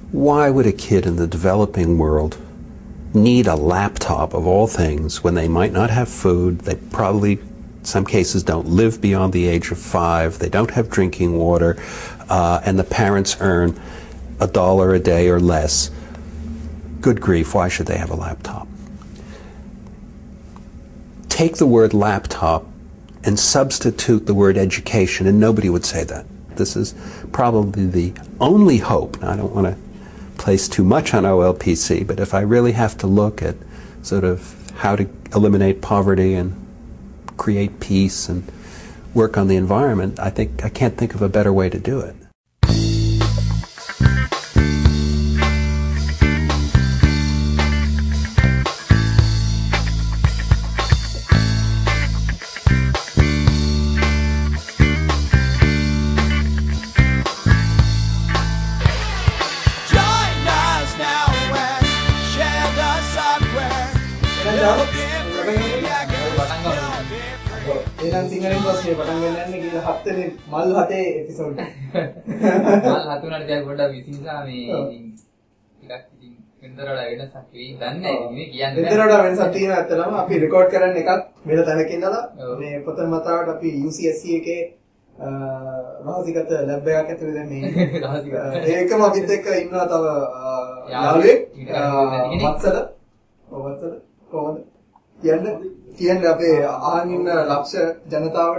Why would a kid in the developing world need a laptop of all things when they might not have food? They probably, in some cases, don't live beyond the age of 5. They don't have drinking water, and the parents earn $1 a day or less. Good grief, why should they have a laptop? Take the word laptop and substitute the word education, and nobody would say that. This is probably the only hope. Now, I don't want to place too much on OLPC, but if I really have to look at sort of how to eliminate poverty and create peace and work on the environment, I think I can't think of a better way to do it. සිංහලෙන් ප්‍රශ්නේ පටන් ගන්න යන්නේ කියලා හත්වෙනි මල් හතේ episode එක. මල් හතුනට දැන් පොඩ්ඩක් විසිනිසා මේ ඉතින් ටිකක් ඉතින් වෙනතරට වෙනසක් වෙයි දන්නේ නැහැ මේ කියන්නේ. වෙනතරට වෙනසක් තියෙනවා ඇත්තටම අපි රෙකෝඩ් කරන්න එකක් වෙන තැනක ඉඳලා මේ ප්‍රථම වතාවට අපි UCSC එකේ රහසිගත ලැබ් එකක් ඇතුලේ දැන් මේ ඒකම අපිත් එක්ක ඉන්නවා තව යාළුවෙක් වත්සල කොහොමද කියන්නේ අපේ අහන් ඉන්න ලක්ෂ ජනතාවට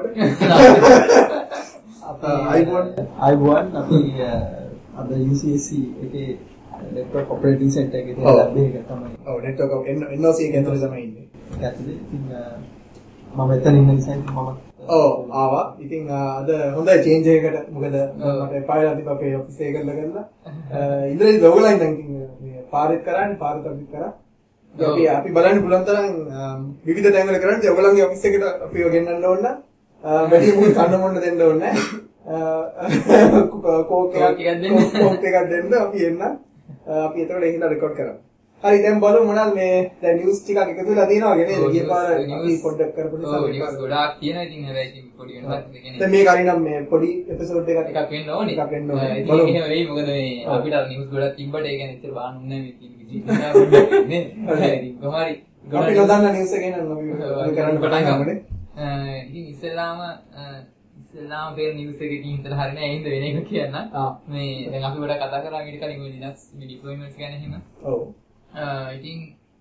අයිබෝන් අපි අද UCSC එකේ network operating center එකේ තියෙන ලැබ් එක තමයි. ඔව් network NOC එකේ ඇතුලේ තමයි ඉන්නේ. ඒක ඇතුලේ ඉතින් මම එතන ඉන්න නිසා මම ආවා. ඉතින් අද හොඳයි චේන්ජ් එකකට මොකද මට පායලා තිබ්බ අපේ ඔෆිස් එක කරලා ඉඳලා ඔයගොල්ලන් දැන් මේ පාරෙත් කරන්නේ පාරත් අපි කරා. අපි බලන්න පුළුවන් තරම් විවිධ තැන්වල කරන්නේ ඔයගොල්ලන්ගේ ඔෆිස් එකට අපිව ගෙන්නන්න ඕන නම් වැඩි මොකක් කන්න මොන්න දෙන්න ඕනේ නැහැ. කෝක් එකක් දෙන්න අපි එන්න අපි එතකොට ඒක රෙකෝඩ් කරමු. හරි දැන් බලමු මොනවද මේ දැන් නිවුස් ටිකක් එකතු වෙලා තියෙනවා නේද? ගිය පාර අපි පොඩ්ඩක් කරපු නිසා ඔව් නිවුස් ගොඩාක් තියෙනවා ඉතින් හැබැයි ඉතින් පොඩි වෙනසක් කියන්නේ. දැන් මේක හරිනම් මේ පොඩි එපිසෝඩ් එකක් වෙන්න ඕනේ. එකක් වෙන්න ඕනේ. බලමු. එහෙම වෙයි මොකද මේ අපිට නිවුස් ගොඩක් තිබ්බට ඒ කියන්නේ ඉතින් බාන්න නැහැ මේ තියෙන විදිහට නේ. ඉතින් කොහොමරි අපි නොදන්න නිවුස් එක ගෙනන්න අපි කරන්න පටන් ගමුනේ. ඉතින් ඉස්සෙල්ලාම පෙර නිවුස් එකකින් හිතලා හරිනේ ඇයින්ද වෙන එක කියන්න. මේ දැන් අපි ගොඩක් කතා කරා ඊට කලින් ඔය Linux මේ deployments ගැන එහෙම. ඔව්. ඉතින්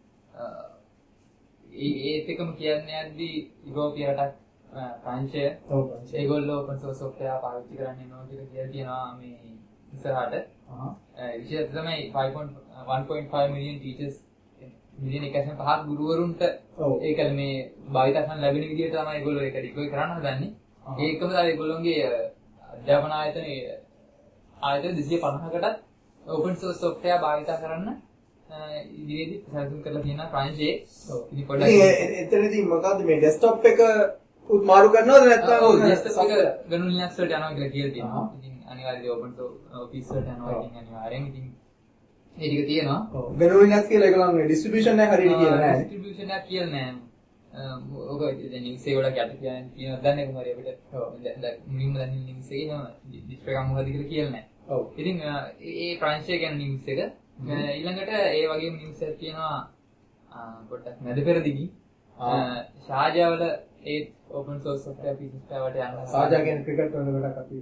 ඒත් එකම කියන්නේ යද්දී යුරෝපීය රටක් ප්‍රංශය ඒගොල්ලෝ open source software පාවිච්චි කරන්නේ නෝ කියලා කියනවා මේ ඉස්සරහට. විශේෂ තමයි 1.5 million teachers මිලියන 1.5 ගුරුවරුන්ට ඒක මේ භාවිත කරන්න ලැබෙන විදිහට තමයි ඒගොල්ලෝ ඒක ඩිප්ලොයි කරන්න හදන්නේ. ඒකම තමයි ඒගොල්ලෝගේ අධ්‍යාපන ආයතන 250කටත් open source software භාවිත කරන්න ඉදිරියේදී සැලසුම් කරලා තියෙනවා ප්‍රංශයේ. ඉතින් පොඩ්ඩක් එතනදී මොකද්ද මේ ඩෙස්ක්ටොප් එක මාරු කරනවද නැත්නම් ඔව් ඩෙස්ක්ටොප් එක GNU Linux වලට යනවා කියලා තියෙනවා. ඉතින් අනිවාර්යයෙන් open source office වලට යනවා ඉතින් අනිවාර්යෙන් ඉතින් ඒ ටික තියෙනවා. ඔව් GNU Linux කියලා ඒගොල්ලන්ගේ ඩිස්ට්‍රිබියුෂන් එක හරියට කියලා නෑ. ඩිස්ට්‍රිබියුෂන් එක කියලා නෑ. ඔක දැන් නිවුස් එක වල යට කියනවා දන්නේ කොහොමද අපිට. දැන් මුලින්ම දැන් නිවුස් එකේ නම ඩිස්ට්‍රිබියුෂන් එක මොකද කියලා කියලා නෑ. ඔව්. ඉතින් ඒ ප්‍රංශය ගැන නිවුස් එක ඊළඟට ඒ වගේම නිවුස් එකක් තියෙනවා පොඩ්ඩක් මැද පෙරදිගි ශාජාවල ඒ open source software pieces වලට යනවා. ශාජා කියන්නේ ක්‍රිකට් වල ගොඩක් අපි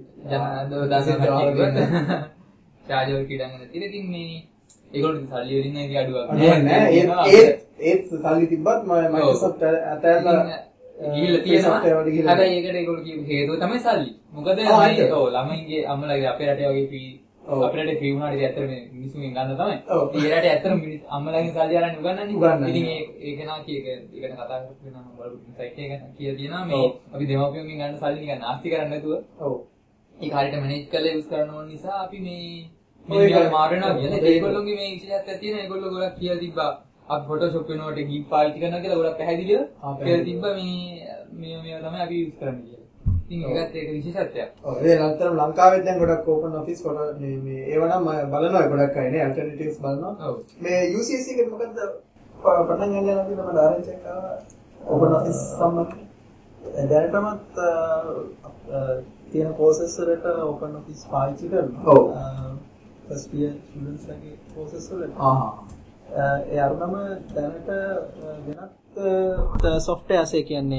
ශාජාව කීඩගෙන තියෙන. ඉතින් මේ ඒගොල්ලෝ සල්ලි වලින් නේද අඩුවක් නෑ. ඒත් සල්ලි තිබ්බත් Microsoft අතෑරලා ගිහිල්ලා තියෙනවා. හැබැයි ඒකට ඒගොල්ලෝ කියපු හේතුව තමයි සල්ලි. මොකද මේ ඔව් ළමයින්ගේ අම්මලාගේ අපේ රටේ වගේ ෆී අපේ රටේ ෆී වුණාට ඉතින් ඇත්තට මේ මිනිස්සුන්ගෙන් ගන්න තමයි. ඒ රටේ ඇත්තටම අම්මලාගෙන් සල්ලි අරන් උගන්නන්නේ. ඉතින් ඒක නා කීයක ඒකට කතා කරලා නම් බලපු සයිට් එක කියලා තියෙනවා මේ අපි දෙමාපියන්ගෙන් ගන්න සල්ලි නිකන් නාස්ති කරන්නේ නැතුව. ඔව්. ඒක හරියට මැනේජ් කරලා යූස් කරන්න ඕන නිසා අපි මේ මාරු වෙනවා කියන්නේ ඒගොල්ලෝගේ මේ විශේෂත්වයක් තියෙන ඒගොල්ලෝ ගොඩක් කියලා තිබ්බා අපි Photoshop වෙනකොට GIMP පාවිච්චි කරනවා කියලා ගොඩක් පැහැදිලිව කියලා තිබ්බා මේ තමයි අපි යූස් කරන්නේ කියලා. ඉතින් ඒකත් ඒක විශේෂත්වයක්. ඔව් ඒ නතරම ලංකාවෙත් දැන් ගොඩක් open office මේ ඒව නම් බලනවා ගොඩක් අය නේ alternatives බලනවා. ඔව්. මේ UCSC එකේ මොකද්ද පටන් ගන්න යනවා කියලා මම ආරංචි කරා open office සම්බන්ධයෙන්. දැනටමත් තියෙන courses වලට open office පාවිච්චි කරනවා. ඔව්. first year students ලගේ courses වල ඒ අරනම දැනට වෙනත් softwares ඒ කියන්නේ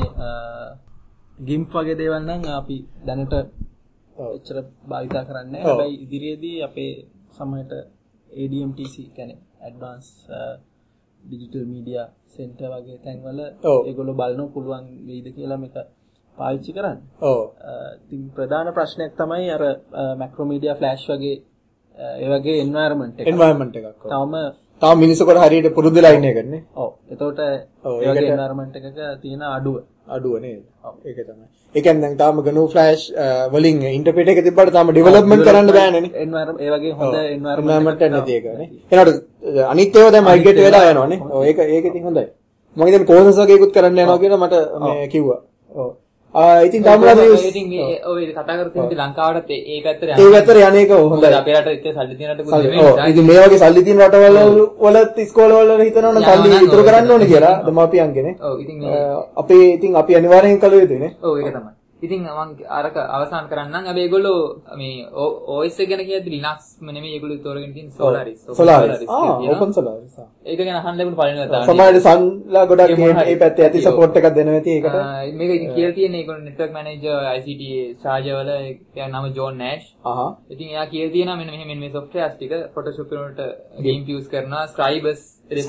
GIMP වගේ දේවල් නම් අපි දැනට එච්චර භාවිතා කරන්නේ නැහැ. හැබැයි ඉදිරියේදී අපේ සමහරට ADMTC කියන්නේ Advanced Digital Media Center වගේ තැන්වල ඒගොල්ලෝ බලන්න පුළුවන් වෙයිද කියලා මේක පාවිච්චි කරන්න. ඉතින් ප්‍රධාන ප්‍රශ්නයක් තමයි අර Macromedia Flash වගේ ඒ වගේ environment එකක්. තාම මිනිස්සුන්ට හරියට පුරුදු වෙලා ඉන්නේ එකනේ. එතකොට ඒ වගේ environment එකක තියෙන අඩුව නේද? ඒක තමයි. ඒ කියන්නේ දැන් තාම GNU Flash වලින් ඉන්ටර්ප්‍රීට් එක තිබ්බට තාම ඩෙවලොප්මන්ට් කරන්න බෑනේ නේ. environment ඒ වගේ හොඳ environment එකක් නැති එක නේ. ඒනකොට අනිත් ඒවා දැන් මයිග්‍රේට් වෙලා යනවානේ. ඒක ඉතින් හොඳයි. මම ඉතින් කෝසස් වගේකුත් කරන්න යනවා කියලා මට මේ කිව්වා. ඉතින් තාමලා ඉතින් ඔය කතා කරලා තියෙන ලංකාවටත් ඒ පැත්තට යන්නේ හොඳයි. අපේ රටේ ඉතින් සල්ලි තියෙන රටකුත් නෙමෙයි. ඉතින් මේ වගේ සල්ලි තියෙන රටවල වලත් ඉස්කෝලවල හිතනවනේ සල්ලි ඉතුරු කරන්න ඕනේ කියලා දෙමාපියන්ගේනේ. ඉතින් අපි අනිවාර්යෙන් කළ යුතුනේ. ඒක තමයි. ඉතින් මම අරක අවසන් කරන්නම්. හැබැයි ඒගොල්ලෝ මේ OS එක ගැන කියද්දි Linux නෙමෙයි ඒගොල්ලෝ තෝරගෙන තියෙන Solaris. Open Solaris. ඒක ගැන අහන්න ලැබුණ පළවෙනි වතාවට. සමහරවිට Sunලා ගොඩක් මේ පැත්තේ ඇති සපෝට් එකක් දෙනවා ඇති ඒකට. මේක ඉතින් කියලා තියෙන්නේ ඒගොල්ලෝ network manager ICT charge වල එයා නම John Nash. ඉතින් එයා කියලා තියෙනවා මෙන්න මෙහෙම මේ softwares ටික Photoshop වලට GIMP use කරනවා Scribus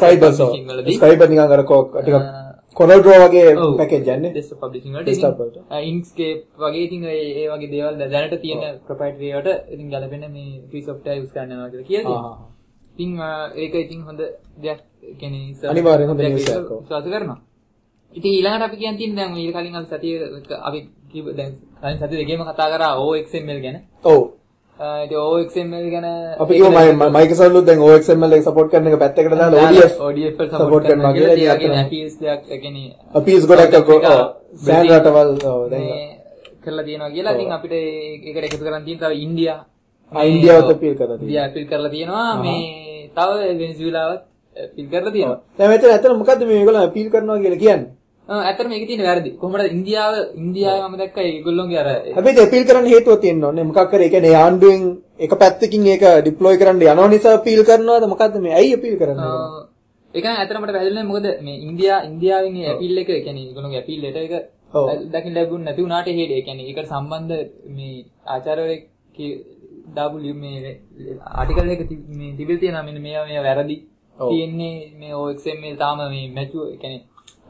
නිකන් අර ටිකක් Corel Draw වගේ පැකේජ් යන්නේ desktop publishing වලට Inkscape වගේ ඉතින් ඒ වගේ දේවල් දැනට තියෙන proprietary වලට ඉතින් ගැලපෙන මේ free software use කරනවා කියලා කියනවා. ඉතින් ඒක ඉතින් හොඳ දෙයක් කියන්නේ අනිවාර්යෙන් හොඳ news එකක්. විශ්වාස කරනවා. ඉතින් ඊළඟට අපි කියන් තියෙන දැන් ඊට කලින් අපි සතියේ අපි දැන් කලින් සතියේ දෙකේම කතා කරා OXML ගැන. ඉතින් OXML ගැන අපි කිව්වා Microsoft වල දැන් OXML එක සපෝට් කරන එක පැත්තකට දාලා ODF සපෝට් කරනවා කියලා. ඒ කියන්නේ APIs දෙයක් කියන්නේ APIs ගොඩක් සෑන් රටවල් දැන් කරලා තියෙනවා කියලා. ඉතින් අපිට ඒකට එකතු කරන් තියෙන තව ඉන්දියා ඉන්දියාවත් අපීල් කරලා තියෙනවා. ඉන්දියා අපීල් කරලා තියෙනවා. මේ තව වෙනසුලාවත් අපීල් කරලා තියෙනවා. දැන් මෙතන ඇත්තට මොකද්ද මේ මේගොල්ලෝ අපීල් කරනවා කියලා කියන්නේ? ඇත්තට මේකේ තියෙන වැරදි. කොහොමද ඉන්දියාවේ මම දැක්කා ඒගොල්ලෝගේ අර හැබැයි අපීල් කරන්න හේතුව තියෙනවනේ. මොකක් කරේ? ඒ කියන්නේ ආණ්ඩුවෙන් එක පැත්තකින් ඒක ඩිප්ලොයි කරන්න යනවා නිසා අපීල් කරනවද? මොකද්ද මේ? ඇයි අපීල් කරන්නේ? ඒක ඇත්තට මට වැරදිලා මොකද මේ ඉන්දියාවෙන් මේ අපීල් එක කියන්නේ ඒගොල්ලෝගේ අපීල් ලෙටර් එක දකින්න ලැබුණ නැති වුණාට හේඩ ඒ කියන්නේ ඒකට සම්බන්ධ මේ ආචාර්යවරයෙක් දාපු මේ ආටිකල් එක මේ තිබිලා තියෙනවා මෙන්න මේවා වැරදි තියෙන්නේ මේ OXML තාම මේ මැචුව ඒ කියන්නේ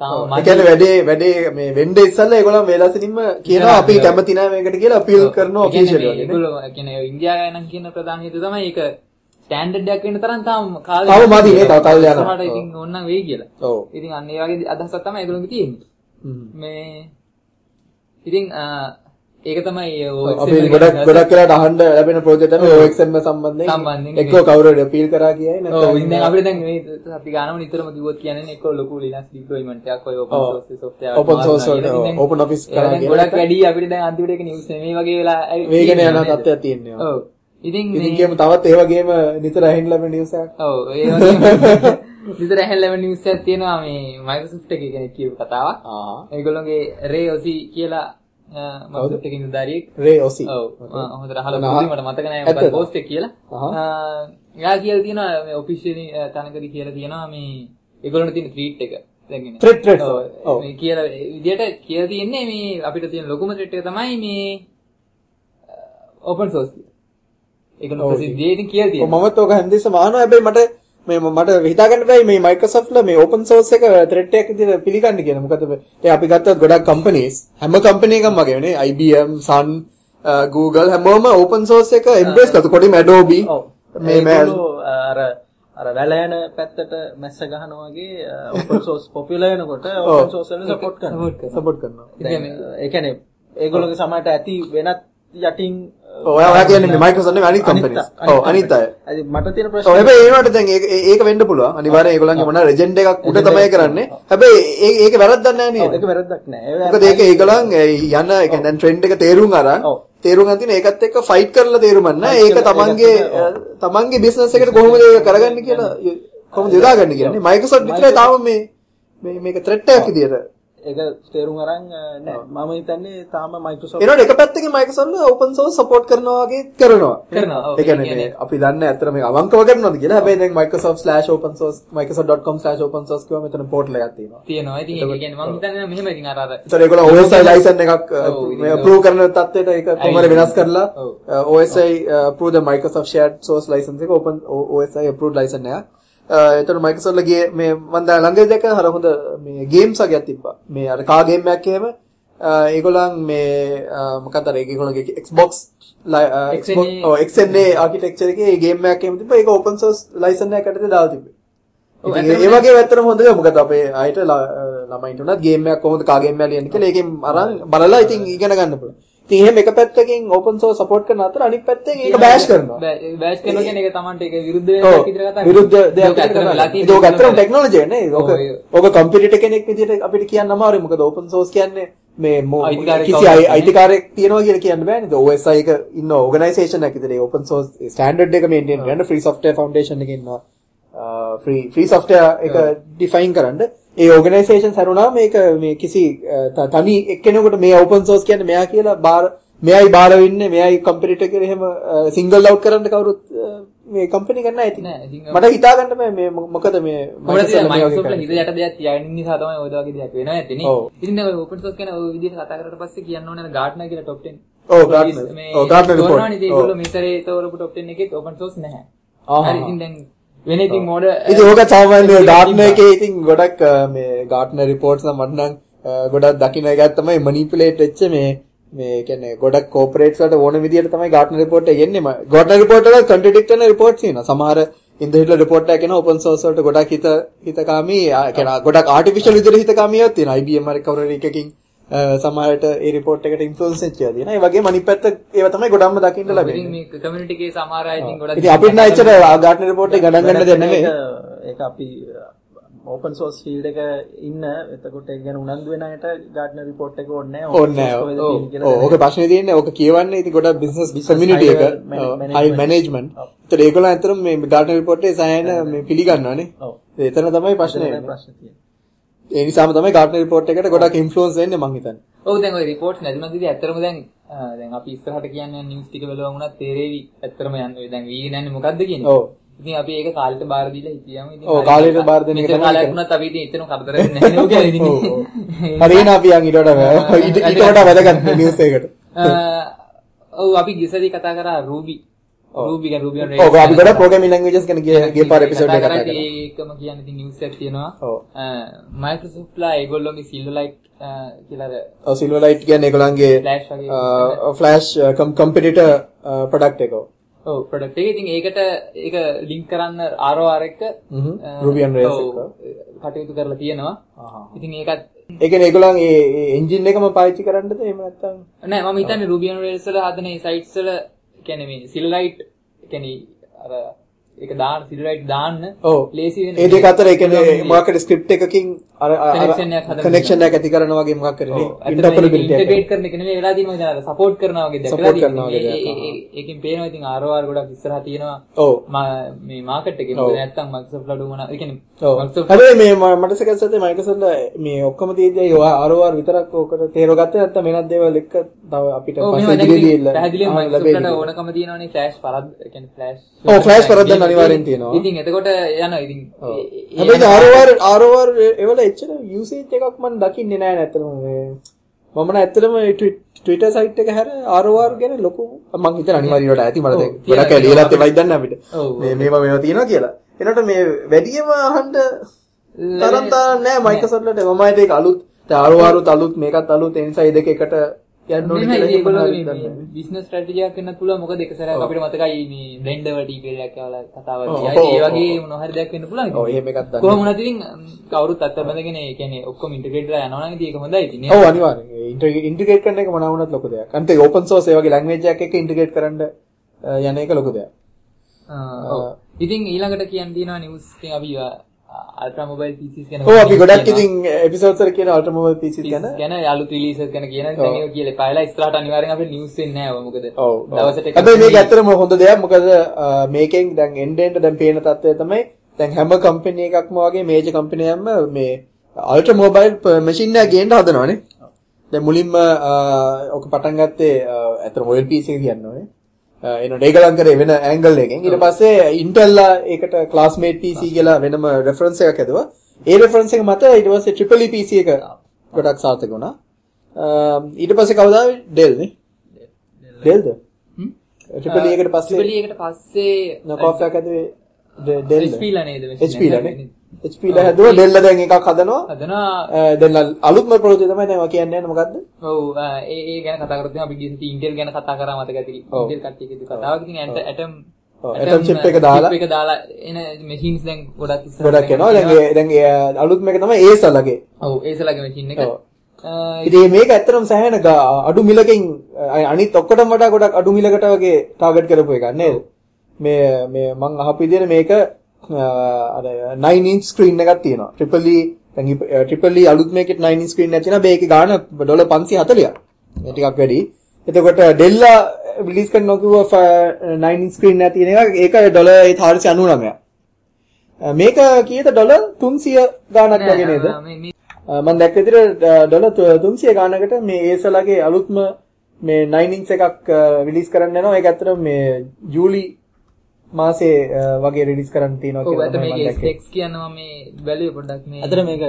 වැඩේ මේ වෙන්නේ ඉස්සල්ලා ඒගොල්ලෝ වේලාසිනින්ම කියනවා අපි කැමති නැහැ මේකට කියලා අපීල් කරනවා ඔෆිෂියලි වගේ. ඒගොල්ලෝ කියන්නේ ඉන්දියාවේ නම් කියන ප්‍රධාන හේතුව තමයි ඒක ස්ටෑන්ඩඩ් එකක් වෙන්න තරම් තාම කාලේ තව මදි නේ තව කල් යනවා. සමහරවිට ඉතින් ඕනනම් වෙයි කියලා. ඉතින් අන්න ඒ වගේ අදහසක් තමයි ඒගොල්ලෝගේ තියෙන්නේ. මේ ඉතින් ඒක තමයි අපි ගොඩක් වෙලාට අහන්න ලැබෙන ප්‍රොජෙක්ට් එක OXML සම්බන්ධයෙන් එක්කෝ කවුරු හරි අපීල් කරා කියයි නැත්නම් දැන් අපිට දැන් මේ අපි ගානම නිතරම කිව්වොත් කියන්නේ එක්කෝ ලොකු Linux deployment එකක් ඔය open source software open source වලට open office කරා කියන ගොඩක් වැඩි අපිට දැන් අන්තිමට ඒක news නෙමෙයි වගේ වෙලා වේගන යන තත්ත්වයක් තියෙනවා. ඔව්. ඉතින් කියමු තවත් ඒ වගේම නිතර ඇහෙන්න ලැබෙන news එකක්. ඔව් ඒ වගේම නිතර ඇහෙන්න ලැබෙන news එකක් තියෙනවා මේ Microsoft එකේ කෙනෙක් කියපු කතාවක්. ඒගොල්ලෝගේ Ray Osi කියලා Microsoft එකේ නිලධාරියෙක් Ray Osi. ඔව්. හොඳට අහලා තියෙනවා මට මතක නෑ මොකක්ද post එක කියලා. එයා කියලා තියෙනවා මේ officially තනකදී කියලා තියෙනවා මේ ඒගොල්ලන්ට තියෙන threat එක. threat ඔව්. මේ කියලා විදියට කියලා තියෙන්නේ මේ අපිට තියෙන ලොකුම threat එක තමයි මේ open source. ඒකන ප්‍රසිද්ධියෙන් කියලා තියෙනවා. මමත් ඔක හැන්දෙස්සම අහනවා. හැබැයි මට හිතා ගන්න බෑ මේ Microsoft ලා මේ open source එක threat එකක් විදිහට පිළිගන්නේ කියලා. මොකද දැන් අපි ගත්තත් ගොඩක් companies හැම company එකක්ම වගේ නේ IBM, Sun, Google හැමෝම open source එක embrace කරලා කොටිම Adobe මේ අර වැල යන පැත්තට මැස්ස ගහනවා වගේ open source popular වෙනකොට open source වල support කරනවා. ඒ කියන්නේ ඒගොල්ලෝගේ සමහරට ඇති වෙනත් යටින් ඔයා කියන්නේ Microsoft නෙවෙයි අනිත් companies. ඔව් අනිත් අය. මට තියෙන ප්‍රශ්නේ. ඔව් හැබැයි ඒනට දැන් ඒක වෙන්න පුළුවන්. අනිවාර්යෙන් ඒගොල්ලන්ගේ මොනවා රෙජෙන්ඩ් එකක් උඩ තමයි කරන්නේ. හැබැයි ඒක වැරද්දක් නෑ නේද? ඒක වැරද්දක් නෑ. මොකද ඒක ඒගොල්ලන් යන ඒ කියන්නේ දැන් ට්‍රෙන්ඩ් එක තේරුම් අරන් තේරුම් ගන්න තියෙන ඒකත් එක්ක ෆයිට් කරලා තේරුම් ගන්න. ඒක තමන්ගේ බිස්නස් එකට කොහොමද ඒක කරගන්නේ කියලා කොහොමද යොදාගන්නේ කියන්නේ. Microsoft විතරයි තාම මේක threat එකක් විදියට ඒක තේරුම් අරන් නෑ මම හිතන්නේ තාම Microsoft ඒනොට එක පැත්තකින් Microsoft open source support කරනවා වගේ කරනවා. ඒ කියන්නේ අපි දන්නේ ඇත්තට මේක අවංකව කරනවද කියලා. හැබැයි දැන් Microsoft/open source microsoft.com/open source කියවම මෙතන පෝර්ටල් එකක් තියෙනවා. තියෙනවා. ඉතින් ඒක කියන්නේ මම හිතන්නේ මෙහෙම ඉතින් අර ඒතර ඒගොල්ලෝ OSI license එකක් මේ approve කරන තත්ත්වයට ඒක කොහොමද වෙනස් කරලා OSI approve the Microsoft shared source license එක open OSI approved license එක. එතකොට Microsoft ලගේ මේ මම දැන් ළඟදී දැක්ක හර හොඳ මේ ගේම්ස් වගේක් තිබ්බා. මේ අර කා ගේම් එකක් එහෙම ඒගොල්ලන් මේ මොකක්ද අර ඒගොල්ලන්ගේ Xbox XNA ආකිටෙක්චර් එකේ මේ ගේම් එකක් එහෙම තිබ්බා. ඒක open source license එකකට දාලා තිබ්බේ. ඒ වගේ වැත්තට හොඳද මොකද අපේ ආයෙත් ළමයින්ට උනත් ගේම් එකක් කොහොමද කා ගේම් එකක් ලියන්නේ කියලා ඒකෙන් අරන් බලලා ඉතින් ඉගෙන ගන්න පුළුවන්. ඉතින් එහෙම එක පැත්තකින් open source support කරන අතර අනිත් පැත්තෙන් ඒක බෑෂ් කරනවා. බෑෂ් කරනවා කියන්නේ ඒක Tamanට ඒක විරුද්ධ වෙනවා විතර කතා කරනවා. විරුද්ධ දෙයක් විතර කරනවා. ඒක අත්‍තරම ටෙක්නොලොජි නේ. ඕක කම්පියුටර් කෙනෙක් විදිහට අපිට කියන්න අමාරුයි. මොකද open source කියන්නේ මේ කිසි අයිතිකාරයෙක් තියනවා කියලා කියන්න බෑනේ. OSI එක ඉන්න ඕගනයිසේෂන් එකක් විතර open source standard එක maintain කරන්න free software foundation එකේ ඉන්නවා. free software එක define කරන්න ඒ organization සරුණා මේක මේ කිසි තනි එක්කෙනෙකුට මේ open source කියන්නේ මෙයා කියලා මෙයයි බාර වෙන්නේ මෙයයි කම්පියුටර් කියලා එහෙම single out කරන්න කවුරුත් මේ කම්පැනි ගන්න ඇති නෑ. මට හිතා ගන්න බෑ මේ මොකද මේ Microsoft ලා හිත යට දෙයක් තියාගෙන ඉන්න නිසා තමයි ඔය වගේ දෙයක් වෙනවා ඇති නේ. ඉතින් ඔය open source කියන ඔය විදිහට කතා කරලා පස්සේ කියන්න ඕනේ Gartner කියලා top 10. Gartner report. ඒගොල්ලෝ මෙතරේ තෝරපු top 10 එකෙත් open source නැහැ. හරි ඉතින් දැන් වෙන ඉතින් මොඩ ඉතින් ඕක සාමාන්‍ය Gartner එකේ ඉතින් ගොඩක් මේ Gartner reports නම් මට නම් ගොඩක් දකින්න එකක් තමයි manipulate වෙච්ච මේ කියන්නේ ගොඩක් corporates වලට ඕන විදියට තමයි Gartner report එක එන්නේ. Gartner report වල contradict වෙන reports තියෙනවා. සමහර ඉන්දියාවේ report එකක් එනවා open source වලට ගොඩක් හිතකාමී කියන්නේ ගොඩක් artificial විදියට හිතකාමීවක් තියෙනවා. IBM හරි කවුරු හරි එකකින් සමහරට ඒ report එකට influence වෙච්ච ඒවා තියෙනවා. ඒ වගේම අනිත් පැත්ත ඒවා තමයි ගොඩක්ම දකින්න ලැබෙන්නේ. ඉතින් මේ community එකේ සමහර අය ඉතින් ගොඩක් ඉතින් අපිට නම් එච්චර Gartner report එක ගණන් ගන්න දෙයක් නෙමෙයි. ඒක අපි open source field එක ඉන්න එතකොට ඒක ගැන උනන්දු වෙන අයට Gartner report එක ඕනේ නැහැ. ඕනේ නැහැ. ඕක ප්‍රශ්නේ තියෙන්නේ ඕක කියවන්නේ ඉතින් ගොඩක් business community එක high management. ඒතර ඒගොල්ලෝ අතරම මේ Gartner report එකේ සායන මේ පිළිගන්නවානේ. එතන තමයි ප්‍රශ්නේ තියෙන්නේ. ඒ නිසාම තමයි Gartner report එකට ගොඩක් influence වෙන්නේ මං හිතන්නේ. ඔව් දැන් ওই reports නැතිනම් ඉතින් ඇත්තටම දැන් අපි ඉස්සරහට කියන්නේ news ටික බලුවම උනත් තේරෙවි ඇත්තටම යන්නේ දැන් වී නැන්නේ මොකද්ද කියන්නේ. ඔව්. ඉතින් අපි ඒක කාලෙට බාර දීලා හිටියම ඉතින් ඔව් කාලෙට බාර දෙන එක තමයි. කාලයක් වුණත් අපි ඉතින් එතන කරදර වෙන්නේ නැහැ නේද කියලා ඉතින්. හරියන අපි යන් ඊට වඩා වැදගත් news එකකට. ඔව් අපි ගිසදී කතා කරා Ruby on Rails. ඔව් අපි ගොඩක් programming languages ගැන ගිය පාර episode එකක් කතා කරා. ඒකම කියන්නේ ඉතින් news එකක් තියෙනවා. Microsoft ලා ඒගොල්ලෝගේ Silverlight කියලා Silverlight කියන්නේ ඒගොල්ලන්ගේ flash competitor product එක. ඔව් product එක. ඉතින් ඒක link කරන්න ROR එක Ruby on Rails එක කටයුතු කරලා තියෙනවා. ඉතින් ඒකත් ඒ කියන්නේ ඒගොල්ලන් ඒ engine එකම පාවිච්චි කරන්නද එහෙම නැත්නම් නෑ මම හිතන්නේ Ruby on Rails වල හදන මේ sites වල කියන්නේ මේ Silverlight කියන්නේ අර ඒක දාන්න Silverlight දාන්න ලේසි වෙන ඒ දෙක අතර ඒ කියන්නේ මොකක්ද ස්ක්‍රිප්ට් එකකින් අර කනෙක්ෂන් එකක් ඇති කරනවා වගේ මොකක් කරේ ඉන්ටර්පරබිලිටි ඉන්ටිග්‍රේට් කරන එක නෙමෙයි වෙලා තියෙනවා දැන් අර සපෝට් කරනවා වගේ දැක්කලා ඒකෙන් පේනවා ඉතින් ROR ගොඩක් ඉස්සරහා තියෙනවා මේ මාකට් එකේ මොකද නැත්තම් Microsoft ලා දුවන ඒ කියන්නේ Microsoft හැබැයි මේ මට සකස්සතේ Microsoft මේ ඔක්කොම තියෙද්දී ROR විතරක් ඕකට තේරෙගත්තේ නැත්තම් වෙනත් දේවල් එක්ක තව අපිට පස්සේ ඉදිරියේදී පැහැදිලිවම Microsoft ට ඕනකම තියෙනවානේ flash පරද්ද ඒ කියන්නේ flash පරද්ද අනිවාර්යෙන් තියෙනවා. ඉතින් එතකොට යනවා ඉතින් හැබැයි ROR ඒවල එච්චර යූසේජ් එකක් මම දකින්නේ නැහැ නැත්තම මම ඇත්තටම Twitter site එක හැර ROR ගැන ලොකු මම හිතන අනිවාර්යයට ඇති මට දැන් ගොඩක් ලියලාත් ඒවයි දන්න අපිට මේවා තියෙනවා කියලා. එනකොට මේ වැඩියම අහන්න තරම් නැහැ Microsoft වලට මම ඒක අලුත් ROR අලුත් මේකත් අලුත් ඒ නිසා මේ දෙක එකට යන්න ඕනේ කියලා ඒගොල්ලෝ බිස්නස් ස්ට්‍රැටජි එකක් වෙන්නත් පුළුවන්. මොකද එක සැරයක් අපිට මතකයි මේ බ්ලෙන්ඩර් වල ටීපීඑල් එකක් කියලා කතාවක් කියයි. ඒ වගේ මොනවා හරි දෙයක් වෙන්න පුළුවන්. ඔව් එහෙම එකක් දන්න. කොහොම වුණත් ඉතින් කවුරුත් අත්බැඳගෙන ඒ කියන්නේ ඔක්කොම ඉන්ටිග්‍රේට් කරලා යනවා නම් ඉතින් ඒක හොඳයි ඉතින්. ඔව් අනිවාර්යෙන්. ඉන්ටිග්‍රේට් කරන එක මොනවා වුණත් ලොකු දෙයක්. අනිත් ඒ ඕපන් සෝස් ඒ වගේ ලැන්ග්වේජ් එකක් එක්ක ඉන්ටිග්‍රේට් කරන්න යන එක ලොකු දෙයක්. ඔව්. ඉතින් ඊළඟට කියන්න තියෙනවා නිවුස් ඉතින් අපි Ultra Mobile PCs ගැන ඔව් අපි ගොඩක් ඉතින් එපිසෝඩ්ස් වල කියන Ultra Mobile PCs ගැන අලුත් රිලීසස් ගැන කියන දැන් ඒක කියලා පායලා ඉස්සරහට අනිවාර්යෙන් අපිට නිවුස් වෙන්නේ නැහැ ඔය මොකද දවසට එක හැබැයි මේක ඇත්තටම හොඳ දෙයක් මොකද මේකෙන් දැන් end end දැන් පේන තත්ත්වය තමයි දැන් හැම කම්පැනි එකක්ම වගේ මේජර් කම්පැනි එකක්ම මේ අල්ට්‍රා මොබයිල් මැෂින් එක ගේන්න හදනවානේ. දැන් මුලින්ම ඔක පටන් ගත්තේ අතන ඔයල් PC එක කියන්නේ. එන ඒගොල්ලන් කරේ වෙන ඇන්ගල් එකකින්. ඊට පස්සේ Intel ලා ඒකට classmate PC කියලා වෙනම reference එකක් හදුවා. ඒ reference එක මත ඊට පස්සේ triple E PC එක ගොඩක් සාර්ථක වුණා. ඊට පස්සේ කවදා Dell නේ? Dellද? triple E එකට පස්සේ knockoff එකක් හදුවේ Dell HP ලා නේද? HP ලා නේ. HP ලා හදුවා Dell දැන් එකක් හදනවා. දැන් අලුත්ම ප්‍රොජෙක්ට් තමයි දැන් ඔය කියන්නේ මොකද්ද? ඔව් ඒ ගැන කතා කරද්දී අපි ගිහින් Intel ගැන කතා කරා මතක ඇති. Intel කට්ටියගේ කතාවක් ඉතින් atom chip එක දාලා එන machines දැන් ගොඩක් එනවා. දැන් අලුත්ම එක තමයි Acer ලගේ. ඔව් Acer ලගේ machine එක. ඉතින් මේක ඇත්තටම සෑහෙන අඩු මිලකින් අනිත් ඔක්කොටම වඩා ගොඩක් අඩු මිලකට වගේ ටාගට් කරපු එකක් නේද? මේ මම අහපු විදිහට මේක අර 9 inch screen එකක් තියෙනවා. triple E අලුත් මේකේ 9 inch screen එකක් තියෙනවා. මේකේ ගාණ $540ක්. මේ ටිකක් වැඩි. එතකොට Dell රිලීස් කරනවා කිව්වා 9 inch screen එකක් තියෙන එක. ඒක $499ක්. මේක කීයද $300 ගාණක් වගේ නේද? මම දැක්ක විදිහට $300 ගාණකට මේ Acer ලගේ අලුත්ම මේ 9 inch එකක් රිලීස් කරන්න යනවා. ඒක ඇත්තටම මේ ජූලි මාසේ වගේ රිලීස් කරන්න තියෙනවා කියලා තමයි මම දැක්කේ. ස්පෙක්ස් කියනවා මේ වැලියු පොඩ්ඩක් මේ. අතන මේක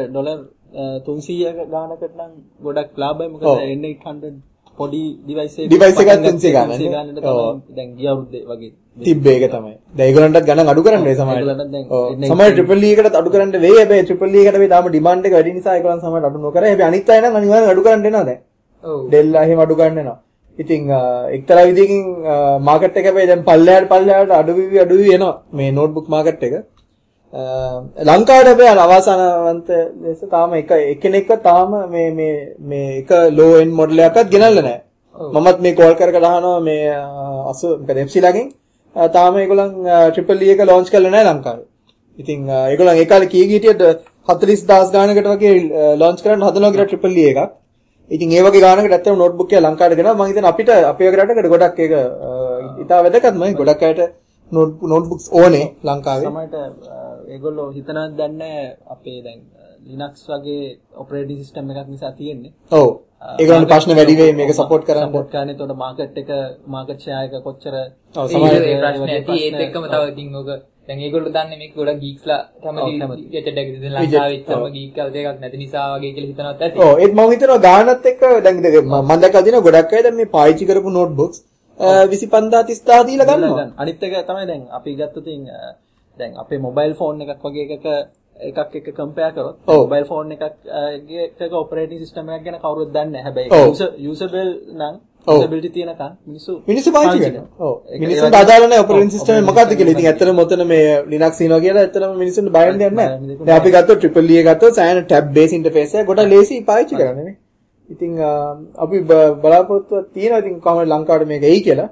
$300 ගානකට නම් ගොඩක් ලාභයි. මොකද N800 පොඩි ඩිවයිස් එකක් 300 ගානකට දැන් ගිය අවුරුද්දේ වගේ තිබ්බේ ඒක තමයි. දැන් ඒගොල්ලන්ටත් ගණන් අඩු කරන්න වෙයි සමහරවිට. සමහර triple E එකටත් අඩු කරන්න වෙයි. හැබැයි triple E එකට මේ තාම ඩිමාන්ඩ් එක වැඩි නිසා ඒගොල්ලන් සමහරට අඩු නොකර. හැබැයි අනිත් අය නම් අනිවාර්යෙන් අඩු කරන්න එනවා දැන්. ඔව්. Dell එහෙම අඩු ගන්න එනවා. ඉතින් එක්තරා විදිහකින් මාකට් එක හැබැයි දැන් පල්ලෙහාට අඩු වී එනවා මේ නෝට්බුක් මාකට් එක. ලංකාවට හැබැයි අවසානවන්ත ලෙස තාම එකිනෙක තාම මේ එක low end මොඩල් එකක්වත් ගෙනල්ලා නැහැ. මමත් මේ කෝල් කර අහනවා මේ 80 මොකද එප්සිලාගෙන් තාම ඒගොල්ලන් triple E එක launch කරලා නැහැ ලංකාවේ. ඉතින් ඒගොල්ලන් ඒ කාලේ කී ගිටියට 40000 ගානකට වගේ launch කරන්න හදනවා කියලා triple E එකක්. ඉතින් ඒ වගේ ගානකට ඇත්තටම නෝට්බුක් එක ලංකාවට ගෙනවා. මම හිතන්නේ අපිට අපේ වගේ රටකට ගොඩක් ඒක ඉතා වැදගත්ම. ගොඩක් අයට නෝට්බුක්ස් ඕනේ ලංකාවේ. සමහරට ඒගොල්ලෝ හිතනවත් දන්නේ අපේ දැන් Linux වගේ ඔපරේටින් සිස්ටම් එකක් නිසා තියෙන්නේ. ඔව්. ඒගොල්ලන්ට ප්‍රශ්න වැඩි වෙයි මේක සපෝට් කරන්න. සපෝට් කරන්නේ. එතකොට මාකට් ෂෙයා එක කොච්චර සමහරට ඒ ප්‍රශ්නේ ඇති. ඒත් එක්කම තව ඉතින් ඔක දැන් ඒගොල්ලෝ දන්නේ මේක ගොඩක් ගීක්ස්ලා කැමති ගැටඩ් එක දෙන ලංකාවේ ඉච්චම ගීක් කව දෙකක් නැති නිසා වගේ කියලා හිතනවත් ඇති. ඔව් ඒත් මම හිතනවා ගානත් එක්ක දැන් මම දැක්කා දින ගොඩක් අය දැන් මේ පාවිච්චි කරපු නෝට්බුක්ස් 25000 30000 දීලා ගන්නවා. අනිත් එක තමයි දැන් අපි ගත්තොත් දැන් අපේ මොබයිල් ෆෝන් එකක් වගේ එකක් එක්ක කම්පෙයාර් කරොත් මොබයිල් ෆෝන් එකක ඔපරේටින් සිස්ටම් එකක් ගැන කවුරුත් දන්නේ නැහැ. හැබැයි යූසබල් නම් යූසබිලිටි තියෙනකන් මිනිස්සු පාවිච්චි කරනවා. ඔව්. මිනිස්සුන්ට අදාළ නැහැ ඔපරේටින් සිස්ටම් එක මොකක්ද කියලා. ඉතින් ඇත්තටම මොතන මේ Linux ඉනවා කියලා ඇත්තටම මිනිස්සුන්ට බය වෙන්න දෙයක් නැහැ. දැන් අපි ගත්තොත් triple E එක ගත්තොත් සෑහෙන tab based interface එක ගොඩක් ලේසි පාවිච්චි කරන්න නේ. ඉතින් අපි බලාපොරොත්තුවක් තියෙනවා ඉතින් කොහොමද ලංකාවට මේක එයි කියලා.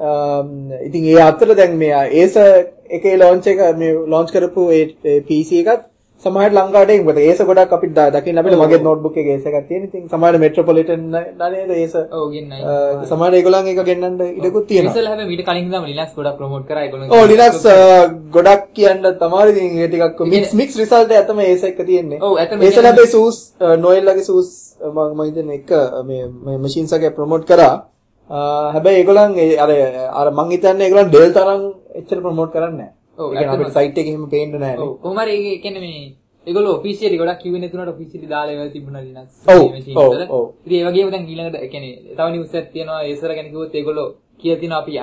ඉතින් ඒ අතර දැන් මේ Acer එකේ launch කරපු ඒ PC එකත් සමහරට ලංකාවට එයි. මොකද Acer ගොඩක් අපිට දකින්න අපිට මගේ නෝට්බුක් එකේ Acer එකක් තියෙන. ඉතින් සමහරට Metropolitan නේද Acer. ඔව් ගෙන්නයි. සමහරට ඒගොල්ලන් එක ගෙන්නන්න ඉඩකුත් තියෙනවා. Acer හැබැයි මීට කලින් ඉඳන්ම Linux ගොඩක් ප්‍රොමෝට් කරා ඒගොල්ලන්. ඔව් Linux ගොඩක් කියන්න තමයි. ඉතින් ඒ ටිකක් mix result එක තමයි Acer එක තියෙන්නේ. ඔව් ඇත්තම Acer හැබැයි SUSE Noel ලගේ SUSE මම හිතන්නේ එක මේ machines එකේ ප්‍රොමෝට් කරා. හැබැයි ඒගොල්ලන් අර මං හිතන්නේ ඒගොල්ලන් Dell තරම් එච්චර ප්‍රොමෝට් කරන්නේ නැහැ. ඔව් ඒක අපිට සයිට් එකේ එහෙම පේන්න නැහැ නේ. ඔව් කොහොම හරි ඒ කියන්නේ මේ ඒගොල්ලෝ ඔෆිෂියලි ගොඩක් කිව්වේ නැතුණට ඔෆිෂියලි දාලා ඒවා තිබුණා Linux machine වල. ඉතින් ඒ වගේම දැන් ඊළඟට ඒ කියන්නේ තව නිවුස් එකක් තියෙනවා Acer ගැන කිව්වොත් ඒගොල්ලෝ කියලා තියෙනවා අපි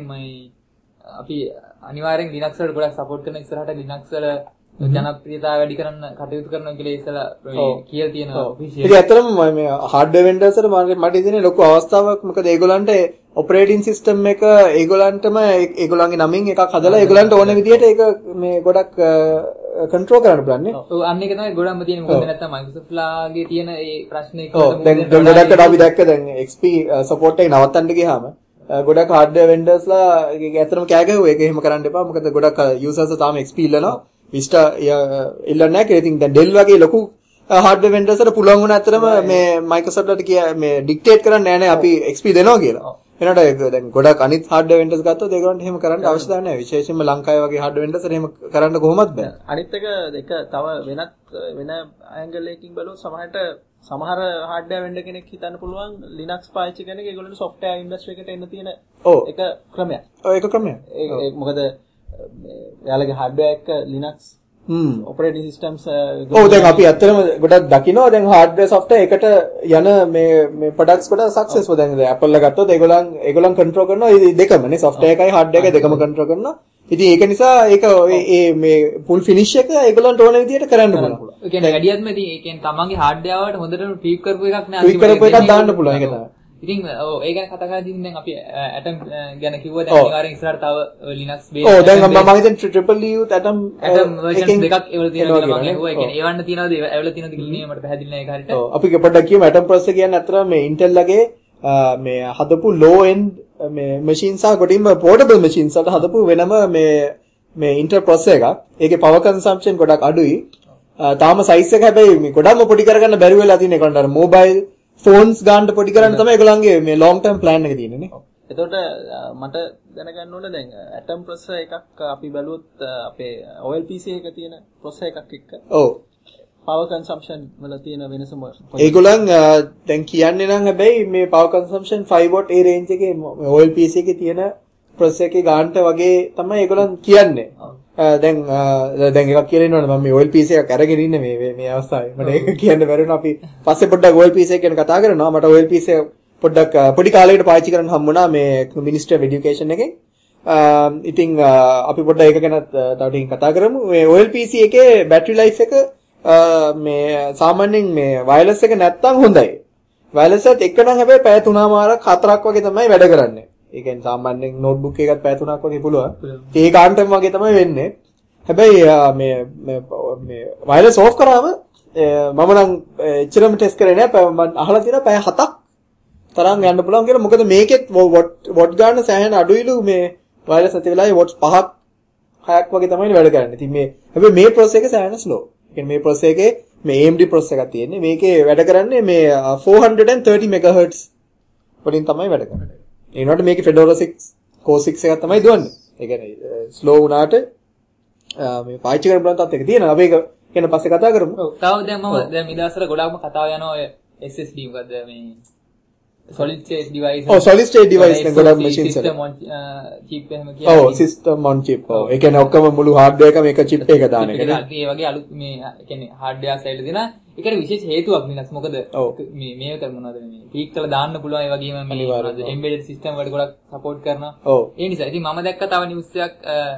අනිවාර්යෙන් Linux වලට ගොඩක් සපෝට් කරන ඉස්සරහට Linux වල ජනප්‍රියතාවය වැඩි කරන්න කටයුතු කරනවා කියලා Acer කියලා තියෙනවා ඔෆිෂියලි. ඉතින් ඇත්තටම මේ hardware vendors වලට මට ඉතින් ලොකු අවස්ථාවක්. මොකද ඒගොල්ලන්ට ඔපරේටින් සිස්ටම් එක ඒගොල්ලන්ටම ඒගොල්ලන්ගේ නමින් එකක් හදලා ඒගොල්ලන්ට ඕන විදිහට ඒක මේ ගොඩක් කන්ට්‍රෝල් කරන්න පුළුවන් නේ. ඔව් අන්න ඒක තමයි ගොඩක්ම තියෙන. මොකද නැත්තම් Microsoft ලාගේ තියෙන ඒ ප්‍රශ්නේ දැන් ගොඩක්ට අපි දැක්ක දැන් XP සපෝට් එක නවත්තන්න ගියාම ගොඩක් hardware vendors ලා ඒක ඇත්තටම කෑ ගැහුවා. ඒක එහෙම කරන්න එපා. මොකද ගොඩක් users තාම XP ඉල්ලනවා. Vista ඉල්ලන්නේ නැහැ කියලා. ඉතින් දැන් Dell වගේ ලොකු hardware vendors වලට පුළුවන් වුණ ඇත්තටම මේ Microsoft වලට මේ dictate කරන්නේ නැහැ නේ අපි XP දෙනවා කියලා. එනට ඒක දැන් ගොඩක් අනිත් hardware vendors ගත්තොත් ඒගොල්ලන්ට එහෙම කරන්න අවශ්‍යතාවය නැහැ. විශේෂයෙන්ම ලංකාවේ වගේ hardware vendors එහෙම කරන්න කොහොමද බෑ. අනිත් එක තව වෙන angle එකකින් බලුවොත් සමහර hardware vendor කෙනෙක් හිතන්න පුළුවන් Linux පාවිච්චි කරන එක ඒගොල්ලන්ට software industry එකට එන්න තියෙන එක ක්‍රමයක්. ඔව් ඒක ක්‍රමයක්. ඒක මොකද එයාලගේ hardware එක Linux operating systems ඔව් දැන් අපි ඇත්තටම ගොඩක් දකිනවා දැන් hardware software එකට යන මේ products ගොඩක් successful දැන් Apple එක ගත්තොත් ඒගොල්ලන් control කරනවා මේ දෙකම නේ software එකයි hardware එකයි දෙකම control කරනවා. ඉතින් ඒක නිසා ඒක මේ full finish එක ඒගොල්ලන්ට ඕන විදිහට කරන්න පුළුවන්. ඒ කියන්නේ වැඩියත්ම ඉතින් ඒ කියන්නේ තමන්ගේ hardware වලට හොඳටම tweak කරපු එකක් නෑ. tweak කරපු එකක් දාන්න පුළුවන් ඒක තමයි. ඉතින් ඔව් ඒ ගැන කතා කරද්දී දැන් අපි Atom ගැන කිව්වා දැන් අනිවාර්යෙන් ඉස්සරහට තව Linux based ඔව් දැන් මම හිතන්නේ triple U Atom version දෙකක් ඒවල තියෙනවා කියලා මම අහුවා. ඒ කියන්නේ ඒවන්න තියනවාද ඒවල තියෙනවද කියලා නේ මට පැහැදිලි නෑ ඒක හරියට. ඔව් අපි පොඩ්ඩක් කියමු Atom processor කියන්නේ අතර මේ Intel ලගේ මේ හදපු low end මේ machines සහ කොටින්ම portable machines වලට හදපු වෙනම මේ Intel processor එකක්. ඒකේ power consumption ගොඩක් අඩුයි. තාම size එක හැබැයි මේ ගොඩක්ම පොඩි කරගන්න බැරි වෙලා තියෙන ඒකට අර mobile phones ගන්න පොඩි කරන්න තමයි ඒගොල්ලන්ගේ මේ long term plan එක තියෙන්නේ නේ. එතකොට මට දැනගන්න ඕන දැන් Atom processor එකක් අපි බැලුවොත් අපේ OLPC එක තියෙන processor එකක් එක්ක. ඔව්. power consumption වල තියෙන වෙනස මොකක්ද? ඒගොල්ලන් දැන් කියන්නේ නම් හැබැයි මේ power consumption 5 watt ඒ range එකේ OLPC එකේ තියෙන processor එකේ ගන්නට වගේ තමයි ඒගොල්ලන් කියන්නේ. දැන් එකක් කියලා ඉන්නවනේ මම මේ OLPC එකක් අරගෙන ඉන්නේ මේ අවස්ථාවේ. මට ඒක කියන්න බැරි වුණා. අපි පස්සේ පොඩ්ඩක් OLPC එක ගැන කතා කරනවා. මට OLPC පොඩ්ඩක් පොඩි කාලයකට පාවිච්චි කරන්න හම්බුණා මේ Ministry of Education එකෙන්. ඉතින් අපි පොඩ්ඩක් ඒක ගැන තව ටිකක් කතා කරමු. මේ OLPC එකේ battery life එක මේ සාමාන්‍යයෙන් මේ wireless එක නැත්තම් හොඳයි. wireless එකත් එක්ක නම් හැබැයි පැය 3මාරක් 4ක් වගේ තමයි වැඩ කරන්නේ. ඒ කියන්නේ සාමාන්‍යයෙන් notebook එකකට පැය 3ක් වගේ පුළුවන්. ඒ කාන්ටම් වගේ තමයි වෙන්නේ. හැබැයි මේ wireless off කරාම මම නම් එච්චරම ටෙස්ට් කරේ නෑ. මම අහලා තියෙනවා පැය 7ක් තරම් යන්න පුළුවන් කියලා. මොකද මේකෙත් watt ගන්න සෑහෙන අඩුයිලු මේ wireless නැති වෙලාවේ watts 5ක් 6ක් වගේ තමයි වැඩ කරන්නේ. ඉතින් හැබැයි මේ processor එක සෑහෙන slow. ඒ කියන්නේ මේ processor එකේ මේ AMD processor එකක් තියෙන්නේ. මේකේ වැඩ කරන්නේ මේ 430 MHz වලින් තමයි වැඩ කරන්නේ. ඒ වුණාට මේකේ Fedora 6 Core 6 එකක් තමයි දුවන්නේ. ඒ කියන්නේ ස්ලෝ වුණාට මේ පාවිච්චි කරන බලන්න තාත් එක තියෙනවා. අපි ඒක කියන පස්සේ කතා කරමු. ඔව්. තව දැන් මේ දවස්වල ගොඩාක්ම කතාව යනවා ඔය SSD මොකද මේ solid state device. ඔව් solid state device නේ ගොඩක් machines වල. system on chip එහෙම කියන්නේ. ඔව් system on chip. ඔව්. ඒ කියන්නේ ඔක්කොම මුළු hardware එකම එක chip එක දාන එක නේ. ඒ වගේ අලුත් මේ කියන්නේ hardware side දෙන ඒකට විශේෂ හේතුවක් Linux. මොකද මේක මොනවද මේ peak කරලා දාන්න පුළුවන් ඒ වගේම මේ embedded system වලට ගොඩක් support කරනවා. ඒ නිසා ඉතින් මම දැක්ක තව news එකක්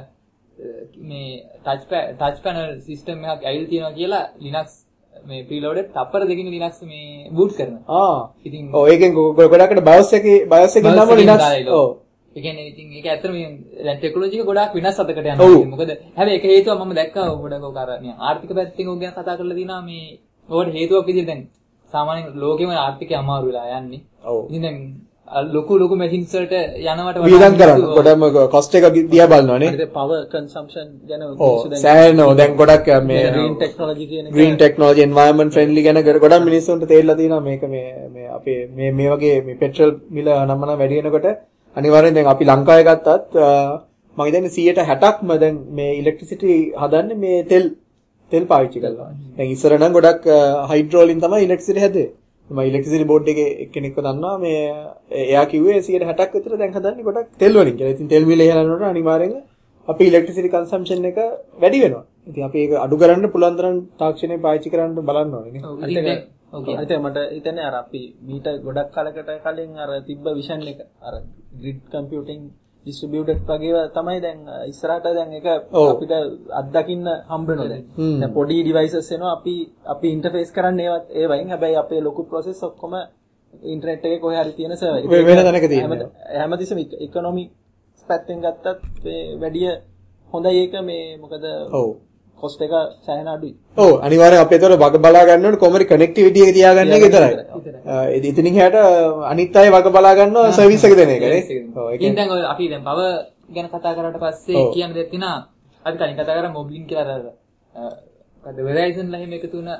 මේ touch panel system එකක් ඇවිල්ලා තියෙනවා කියලා Linux මේ preloaded තප්පර දෙකකින් Linux මේ boot කරනවා. ඉතින් ඔව් ඒකෙන් ගොඩකට BIOS එකේ නම Linux. ඔව්. ඒ කියන්නේ ඉතින් ඒක ඇත්තටම දැන් ටෙක්නොලොජි එක ගොඩාක් වෙනස් අතකට යනවා. මොකද හැබැයි ඒක හේතුව මම දැක්කා ගොඩක් ඔක අර මේ ආර්ථික පැත්තෙන් ඔක ගැන කතා කරලා දිනා මේ ඔකට හේතුවක් විදිහට දැන් සාමාන්‍යයෙන් ලෝකෙම ආර්ථිකය අමාරු වෙලා යන්නේ. ඔව්. ඉතින් දැන් ලොකු machines වලට යනවට වීදම් කරන්න ගොඩම cost එක දිහා බලනවා නේ. power consumption ගැන සෑහෙනවා. දැන් ගොඩක් මේ green technology කියන එක green technology environment friendly ගැන ගොඩක් මිනිස්සුන්ට තේරලා තියෙනවා මේක මේ අපේ මේ වගේ මේ petrol මිල නම්මන වැඩි වෙනකොට අනිවාර්යෙන් දැන් අපි ලංකාවේ ගත්තත් මම හිතන්නේ 60%ක්ම දැන් මේ electricity හදන්නේ මේ තෙල් පාවිච්චි කරලා. දැන් ඉස්සර නම් ගොඩක් hydro වලින් තමයි electricity හැදේ. මම electricity board එකේ එක්කෙනෙක්ව දන්නවා මේ එයා කිව්වේ 60%ක් විතර දැන් හදන්නේ ගොඩක් තෙල් වලින් කියලා. ඉතින් තෙල් මිල ඉහළ යනකොට අනිවාර්යෙන්ම අපි electricity consumption එක වැඩි වෙනවා. ඉතින් අපි ඒක අඩු කරන්න පුළුවන් තරම් තාක්ෂණය පාවිච්චි කරන්න බලන්න ඕනේ නේ. ඔව්. ඉතින් මට හිතන්නේ අර අපි මීට ගොඩක් කාලයකට කලින් අර තිබ්බ vision එක අර grid computing distributed වගේ තමයි දැන් ඉස්සරහට දැන් ඒක අපිට අත්දකින්න හම්බ වෙනවා දැන්. දැන් පොඩි devices එනවා අපි interface කරන්නේ ඒ වයින්. හැබැයි අපේ ලොකු process ඔක්කොම ඉන්ටර්නෙට් එකේ කොහේ හරි තියෙන server එකේ. වෙන තැනක තියෙනවා. හැමතිස්සෙම economics පැත්තෙන් ගත්තත් වැඩි හොඳයි ඒක මේ මොකද cost එක සෑහෙන අඩුයි. ඔව් අනිවාර්යෙන් අපි ඒතර වග බලා ගන්න ඕනේ කොහොමද connectivity එක තියාගන්න එක විතරයි. ඉතින් එහාට අනිත් අය වග බලා ගන්නවා සර්විස් එක දෙන එක නේ. ඔව් ඒකෙන් දැන් අපි දැන් power ගැන කතා කරාට පස්සේ කියන්න දෙයක් තියෙනවා. අපි කලින් කතා කරා මොබ්ලින් කියලා අර මොකද Verizon ලා එහෙම එකතු වුණ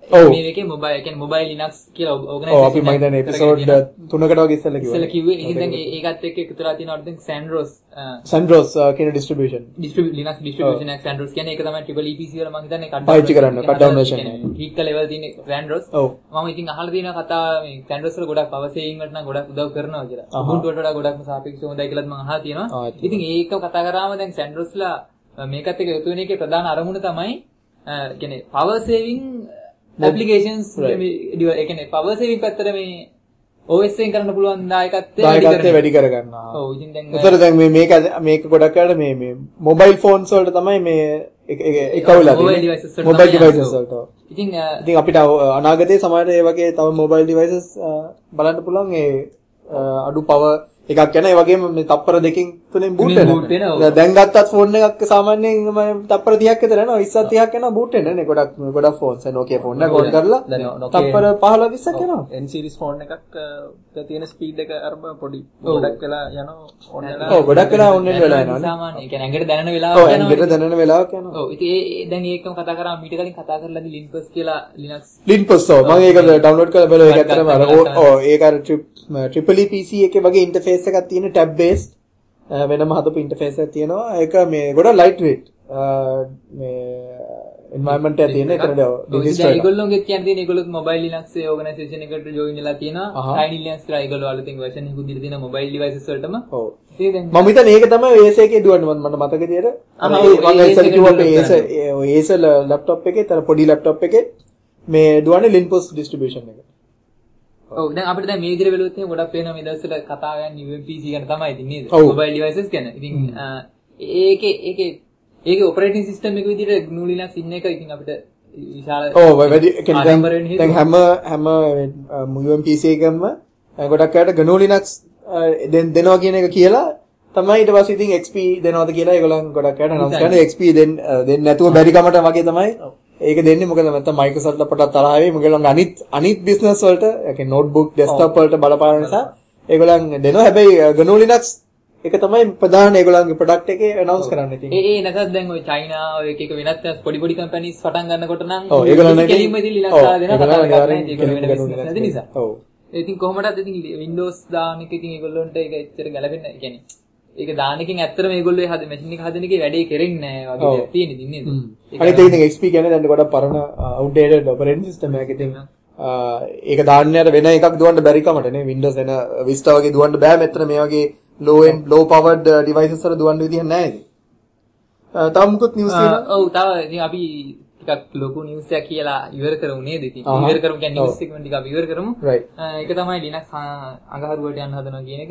මේකේ මොබයිල් කියන්නේ මොබයිල් ලිනක්ස් කියලා ඔව් ඕගනයිසේෂන් අපි මම දැන් එපිසෝඩ් 3කට වගේ ඉස්සෙල්ලා කිව්වා. ඉතින් දැන් ඒකත් එක්ක එකතු වෙලා තියෙනවා දැන් Sandros කියන ඩිස්ට්‍රිබියුෂන්. ලිනක්ස් ඩිස්ට්‍රිබියුෂන් එක Sandros කියන්නේ ඒක තමයි triple EPC වල මම හිතන්නේ පාවිච්චි කරන්න කට් ඩවුන් version එක. ටීක් ලෙවල් තියෙන Sandros. මම ඉතින් අහලා තියෙන කතාව මේ Sandros වල ගොඩක් power saving වලට නම් ගොඩක් උදව් කරනවා කියලා. Ubuntu වලට වඩා ගොඩක්ම සාපේක්ෂව හොඳයි කියලාත් මම අහලා තියෙනවා. ඉතින් ඒක කතා කරාම දැන් Sandros ලා මේකත් එක්ක යොතු වෙන එකේ ප්‍රධාන අරමුණ තමයි කියන්නේ power saving applications ඒ කියන්නේ power saving පැත්තට මේ OS එකෙන් කරන්න පුළුවන් දායකත්වය වැඩි කරගන්නවා. ඔව් ඉතින් දැන් උතර දැන් මේක ගොඩක් අයට මේ මොබයිල් ෆෝන්ස් වලට තමයි මේ එකවලා තියෙන්නේ. මොබයිල් ඩිවයිසස් වලට. ඉතින් අපිට අනාගතයේ සමහරට ඒ වගේ තව මොබයිල් ඩිවයිසස් බලන්න පුළුවන් ඒ අඩු පවර් එකක් යන ඒ වගේම මේ තප්පර දෙකකින් තුනෙන් බූට් වෙනවා. දැන් ගත්තත් ෆෝන් එකක් සාමාන්‍යයෙන් තප්පර 30ක් විතර යනවා 20ක් 30ක් යනවා බූට් වෙන්න නේ. ගොඩක් ෆෝන්ස් Nokia ෆෝන් එක ඕන් කරලා තප්පර 15 20ක් යනවා. N series ෆෝන් එකක් තියෙන ස්පීඩ් එක අර පොඩි ගොඩක් වෙලා යනවා ඕන් වෙලා. ඔව් ගොඩක් වෙලා ඕන් වෙලා යනවා. සාමාන්‍ය ඒ කියන්නේ ඇඟට දැනෙන වෙලාවක් යනවා. ඔව් ඇඟට දැනෙන වෙලාවක් යනවා. ඔව් ඉතින් දැන් ඒකම කතා කරා මීට කලින් කතා කරලාදී Linux කියලා Linux. Linux ඔව් මම ඒක ඩවුන්ලෝඩ් කරලා බලුවා. ඒක ඇත්තටම අර ඔව් ඒක අර triple PC එකේ වගේ ඉන්ටර්ෆේස් එකක් තියෙන tab based වෙනම හදපු ඉන්ටර්ෆේස් එකක් තියෙනවා. ඒක මේ ගොඩක් ලයිට් weight මේ environment එක තියෙන එතනද ඩිජිටල් ඒගොල්ලෝගේ කියන්නේ තියෙන ඒගොල්ලොත් මොබයිල් ලිනක්ස් ඒ ඕගනයිසේෂන් එකට ජොයින් වෙලා තියෙනවා. Tiny Linux කියලා ඒගොල්ලෝ අලුතින් version එකක් දීලා තියෙන මොබයිල් devices වලටම. ඔව්. මම හිතන්නේ ඒක තමයි AS එකේ දුවන්නේ මට මතක විදියට. මම ඉස්සෙල්ලා කිව්වා AS laptop එකේ තර පොඩි laptop එකේ මේ දුවන්නේ Linux distribution එක. ඔව් දැන් අපිට දැන් මේ විදිහට බැලුවොත් එහෙනම් ගොඩක් පේනවා මේ දවස්වල කතාව යන්නේ UMPC ගැන තමයි ඉතින් නේද? මොබයිල් devices ගැන. ඉතින් ඒකේ ඔපරේටින් සිස්ටම් එක විදිහට GNU Linux ඉන්න එක ඉතින් අපිට විශාල වැඩි දැන් හැම UMPC එකම ගොඩක් අයට GNU Linux දෙනවා කියන එක කියලා තමයි ඊට පස්සේ ඉතින් XP දෙනවද කියලා ඒගොල්ලන් ගොඩක් අයට අනවුන්ස් කරනවා. XP දෙන්නේ නැතුව බැරි කමට වගේ තමයි ඒක දෙන්නේ. මොකද නැත්නම් Microsoft ලා පොඩක් තරහ වෙයි. මොකද අනිත් බිස්නස් වලට ඒ කියන්නේ notebook desktop වලට බලපාන නිසා ඒගොල්ලන් දෙනවා. හැබැයි GNU Linux ඒක තමයි ප්‍රධාන ඒගොල්ලන්ගේ ප්‍රොඩක්ට් එකේ අනවුන්ස් කරන්න තියෙන්නේ. නැත්නම් දැන් ඔය චයිනා ඔය එක වෙනත් පොඩි කම්පැනිස් පටන් ගන්නකොට නම් ඒගොල්ලන් කෙලින්ම ඉතින් Linux දාලා දෙනවා. ඒක නිසා. ඔව්. ඉතින් කොහොමදත් ඉතින් Windows දාන එක ඉතින් ඒගොල්ලොන්ට ඒක එච්චර ගැලපෙන්නේ නැහැ. කියන්නේ ඒක දාන එකෙන් ඇත්තටම මේගොල්ලෝ හද මැෂින් එක හදන එකේ වැඩේ කෙරෙන්නේ නැහැ වගේ තියෙන ඉතින් නේද? අනිත් ඒක ඉතින් XP කියන්නේ දැන් ගොඩක් පරණ outdated operating system එකක් ඉතින් ඒක දාන්න යට වෙන එකක් දුවන්න බැරි කමට නේ Windows එන Vista වගේ දුවන්න බෑ මෙතන මේ වගේ low powered devices වල දුවන්න විදිහ නැහැ ඉතින්. තව මොකද නිවුස් තියෙනවා? ඔව් තව ඉතින් අපි ටිකක් ලොකු නිවුස් එකක් කියලා ඉවර කරමු නේද ඉතින්. ඉවර කරමු කියන්නේ නිවුස් එක ටික අපි ඉවර කරමු. ඒක තමයි Linux අඟහරුවට යන්න හදනවා කියන එක.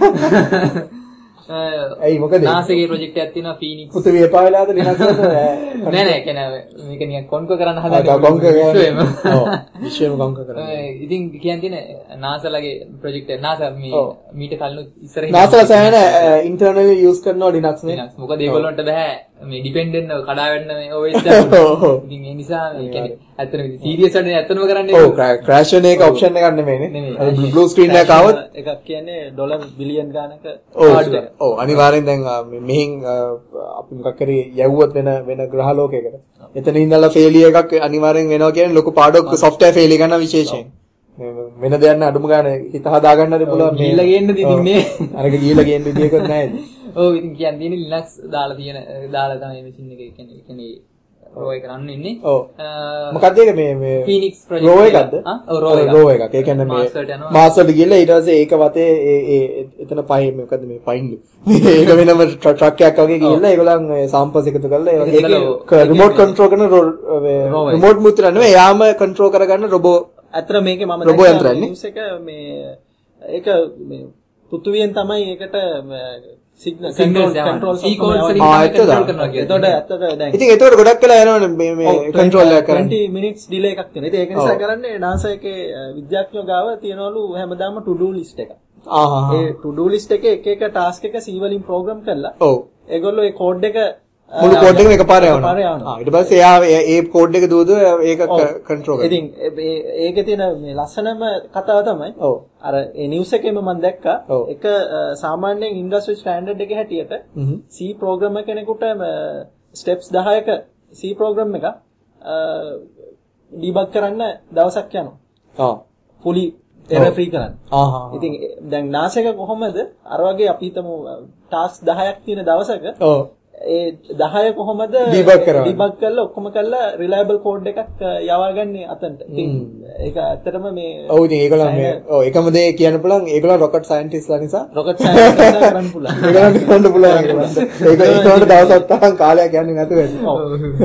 ඇයි මොකද නාසගේ ප්‍රොජෙක්ට් එකක් තියෙනවා Phoenix පුතේ එපා වෙලාද Linux වලට නෑ කියන්නේ මේක නිකන් කොන්කර් කරන්න හදනවා විශ්වයම ඔව් විශ්වයම කොන්කර් කරන්න ඉතින් කියන්නේ නාසලගේ ප්‍රොජෙක්ට් එක නාස මීට කලින් ඉස්සරහින් නාසලා සෑහෙන ඉන්ටර්නලි යූස් කරනවා Linux නේ මොකද ඒගොල්ලන්ට බෑ මේ ඩිපෙන්ඩන්ට් කඩා වැටෙන මේ OS එක ඉතින් ඒ නිසා මේ කියන්නේ ඇත්තටම සීරියස් වලින් ඇත්තටම කරන්නේ ඔව් ක්‍රැෂ් වෙන එක ඔප්ෂන් එකක් නෙමෙයිනේ බ්ලූ ස්ක්‍රීන් එක આવොත් එකක් කියන්නේ ඩොලර් බිලියන් ගානක ඔව් අනිවාර්යෙන් දැන් මෙහින් අපි මොකක් කරේ යවුවොත් වෙන ග්‍රහ ලෝකයකට එතන ඉඳලා ෆේලියර් එකක් අනිවාර්යෙන් වෙනවා කියන්නේ ලොකු පාඩුවක් software failure ගන්න විශේෂයෙන් වෙන දෙයක් නෑ අඩුම ගානේ හිත හදා ගන්නද පුළුවන් මේ ගිහලා ගේන්න ඉතින් මේ අරක ගිහලා ගේන්න විදියකුත් නෑ ඔව් ඉතින් කියන්නේ Linux දාලා තමයි මැෂින් එකේ කියන්නේ රෝ එක කරන්න ඉන්නේ ඔව් මොකක්ද ඒක මේ Phoenix project රෝ එකක්ද ඔව් රෝ එකක් ඒ කියන්නේ මේ මාස්ටර්ට ගිහලා ඊට පස්සේ ඒක වතේ එතන පයින් මොකද්ද මේ පයින්ලු ඒක වෙනම ට්‍රක් එකක් වගේ ගිහලා ඒගොල්ලන් සාම්පස් එකතු කරලා ඒ වගේ රිමෝට් කන්ට්‍රෝල් කරන රිමෝට් මුත්‍ර නෙවෙයි යාම කන්ට්‍රෝල් කරගන්න රොබෝ අතර මේකේ මම රොබෝ යන්ත්‍රන්නේ නිවුස් එක මේ ඒක මේ පෘථුවියෙන් තමයි ඒකට සිග්නල් කන්ට්‍රෝල් C කෝඩ්ස් වලින් කන්ට්‍රෝල් කරනවා කියනවා. ඒතකොට ඇත්තට දැන් ඉතින් ඒතකොට ගොඩක් වෙලා යනවනේ මේ කන්ට්‍රෝල් එක කරන්න 20 minutes delay එකක් තියෙනවා. ඉතින් ඒක නිසා කරන්නේ NASA එකේ විද්‍යාඥයෝ ගාව තියනවලු හැමදාම to do list එක. ඒ to do list එකේ එක task එක C වලින් program කරලා ඔව් ඒගොල්ලෝ ඒ code එක මුළු කෝඩ් එකම එකපාරට යවනවා. ඊට පස්සේ එයා ඒ කෝඩ් එක දුවද ඒක කන්ට්‍රෝල් කරනවා. ඉතින් ඒකේ තියෙන මේ ලස්සනම කතාව තමයි අර ඒ නිවුස් එකේම මම දැක්කා එක සාමාන්‍යයෙන් ඉන්ඩස්ට්‍රි ස්ටෑන්ඩඩ් එකේ හැටියට C ප්‍රෝග්‍රෑමර් කෙනෙකුට ස්ටෙප්ස් 10ක C ප්‍රෝග්‍රෑම් එක ඩීබග් කරන්න දවසක් යනවා. fully error free කරන්න. ඉතින් දැන් නාසයක කොහොමද අර වගේ අපි හිතමු ටාස්ක් 10ක් තියෙන දවසක ඒ 10 කොහොමද ඩීබග් කරලා ඔක්කොම කරලා රිලයබල් කෝඩ් එකක් යවාගන්නේ අතන්ට. ඉතින් ඒක ඇත්තටම මේ ඔව් ඉතින් ඒගොල්ලෝ මේ ඔව් එකම දේ කියන්න පුළුවන් ඒගොල්ලෝ රොකට් සයන්ටිස්ට්ලා නිසා රොකට් සයන්ටිස්ට්ලා කරන්න පුළුවන්. ඒගොල්ලන්ට කරන්න පුළුවන්. ඒක ඒකට දවසක් තරම් කාලයක් යන්නේ නැතුව ඇති. ඔව්.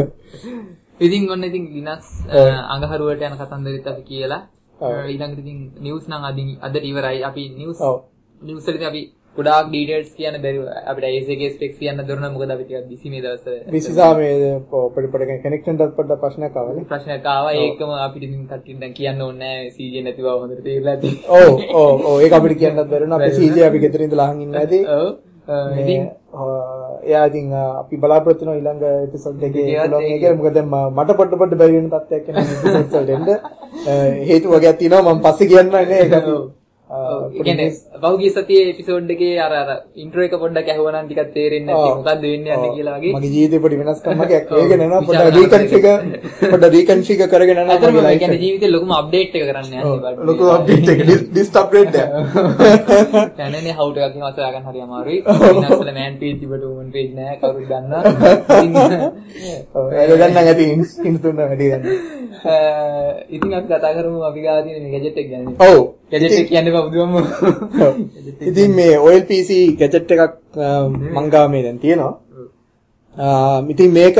ඉතින් ඔන්න ඉතින් Linux අඟහරුවට යන කතන්දරෙත් අපි කියලා ඊළඟට ඉතින් නිවුස් නම් අදට ඉවරයි. අපි නිවුස් වලදී අපි ගොඩාක් ඩීටේල්ස් කියන්න බැරි අපිට ASIC ස්පෙක්ස් කියන්න දරුණා. මොකද අපි ටිකක් බිසි මේ දවස්වල. විශේෂා මේ පොඩි කනෙක්ෂන් එකක් පොඩ්ඩක් ප්‍රශ්නයක් ආවනේ. ප්‍රශ්නයක් ආවා. ඒකම අපිට ඉතින් කට්ටියෙන් දැන් කියන්න ඕනේ නැහැ. CJ නැති බව හොඳට තේරලා ඇති. ඔව් ඒක අපිට කියන්නත් බැරිුණා. අපි CJ අපි ගෙදර ඉඳලා අහන් ඉන්න ඇති. ඔව්. ඉතින් එයා ඉතින් අපි බලාපොරොත්තු වෙනවා ඊළඟ එපිසෝඩ් එකේ ලොග් එක කියලා. මොකද මට පොඩ්ඩ බැරි වෙන තත්ත්වයක් එනවා එපිසෝඩ් එන්න. හේතු වගේක් තියෙනවා මම පස්සේ කියන්නම් නේ ඒක. කියන්නේ පහුගිය සතියේ එපිසෝඩ් එකේ අර ඉන්ට්‍රෝ එක පොඩ්ඩක් ඇහුවනම් ටිකක් තේරෙන්නේ නැති මොකද්ද වෙන්නේ යන්නේ කියලා වගේ. මගේ ජීවිතේ පොඩි වෙනස්කමක් ඒකගෙන යනවා. පොඩ්ඩක් රීකන්ෆිගර් කරගෙන යනවා. අතරම මේ කියන්නේ ජීවිතේ ලොකුම අප්ඩේට් එක කරන්න යන්නේ. ලොකු අප්ඩේට් එක ඩිස්ක් අප්ඩේට් එක. දැනනේ how to එකක් එහෙම අසලා ගන්න හරි අමාරුයි. Linux වල man page තිබට woman page නෑ කවුරුත් දන්නවා. ඔව් ඒක ගන්න ඇති ඉන්ස් තුන වැඩි ගන්න. ඉතින් අපි කතා කරමු අපි ගාව තියෙන මේ ගැජට් එක ගැන. ඔව්. ගැජට් එක කියන්නේ බුදුම. ඉතින් මේ OLPC ගැජට් එකක් මං ගාව මේ දැන් තියෙනවා. ඉතින් මේක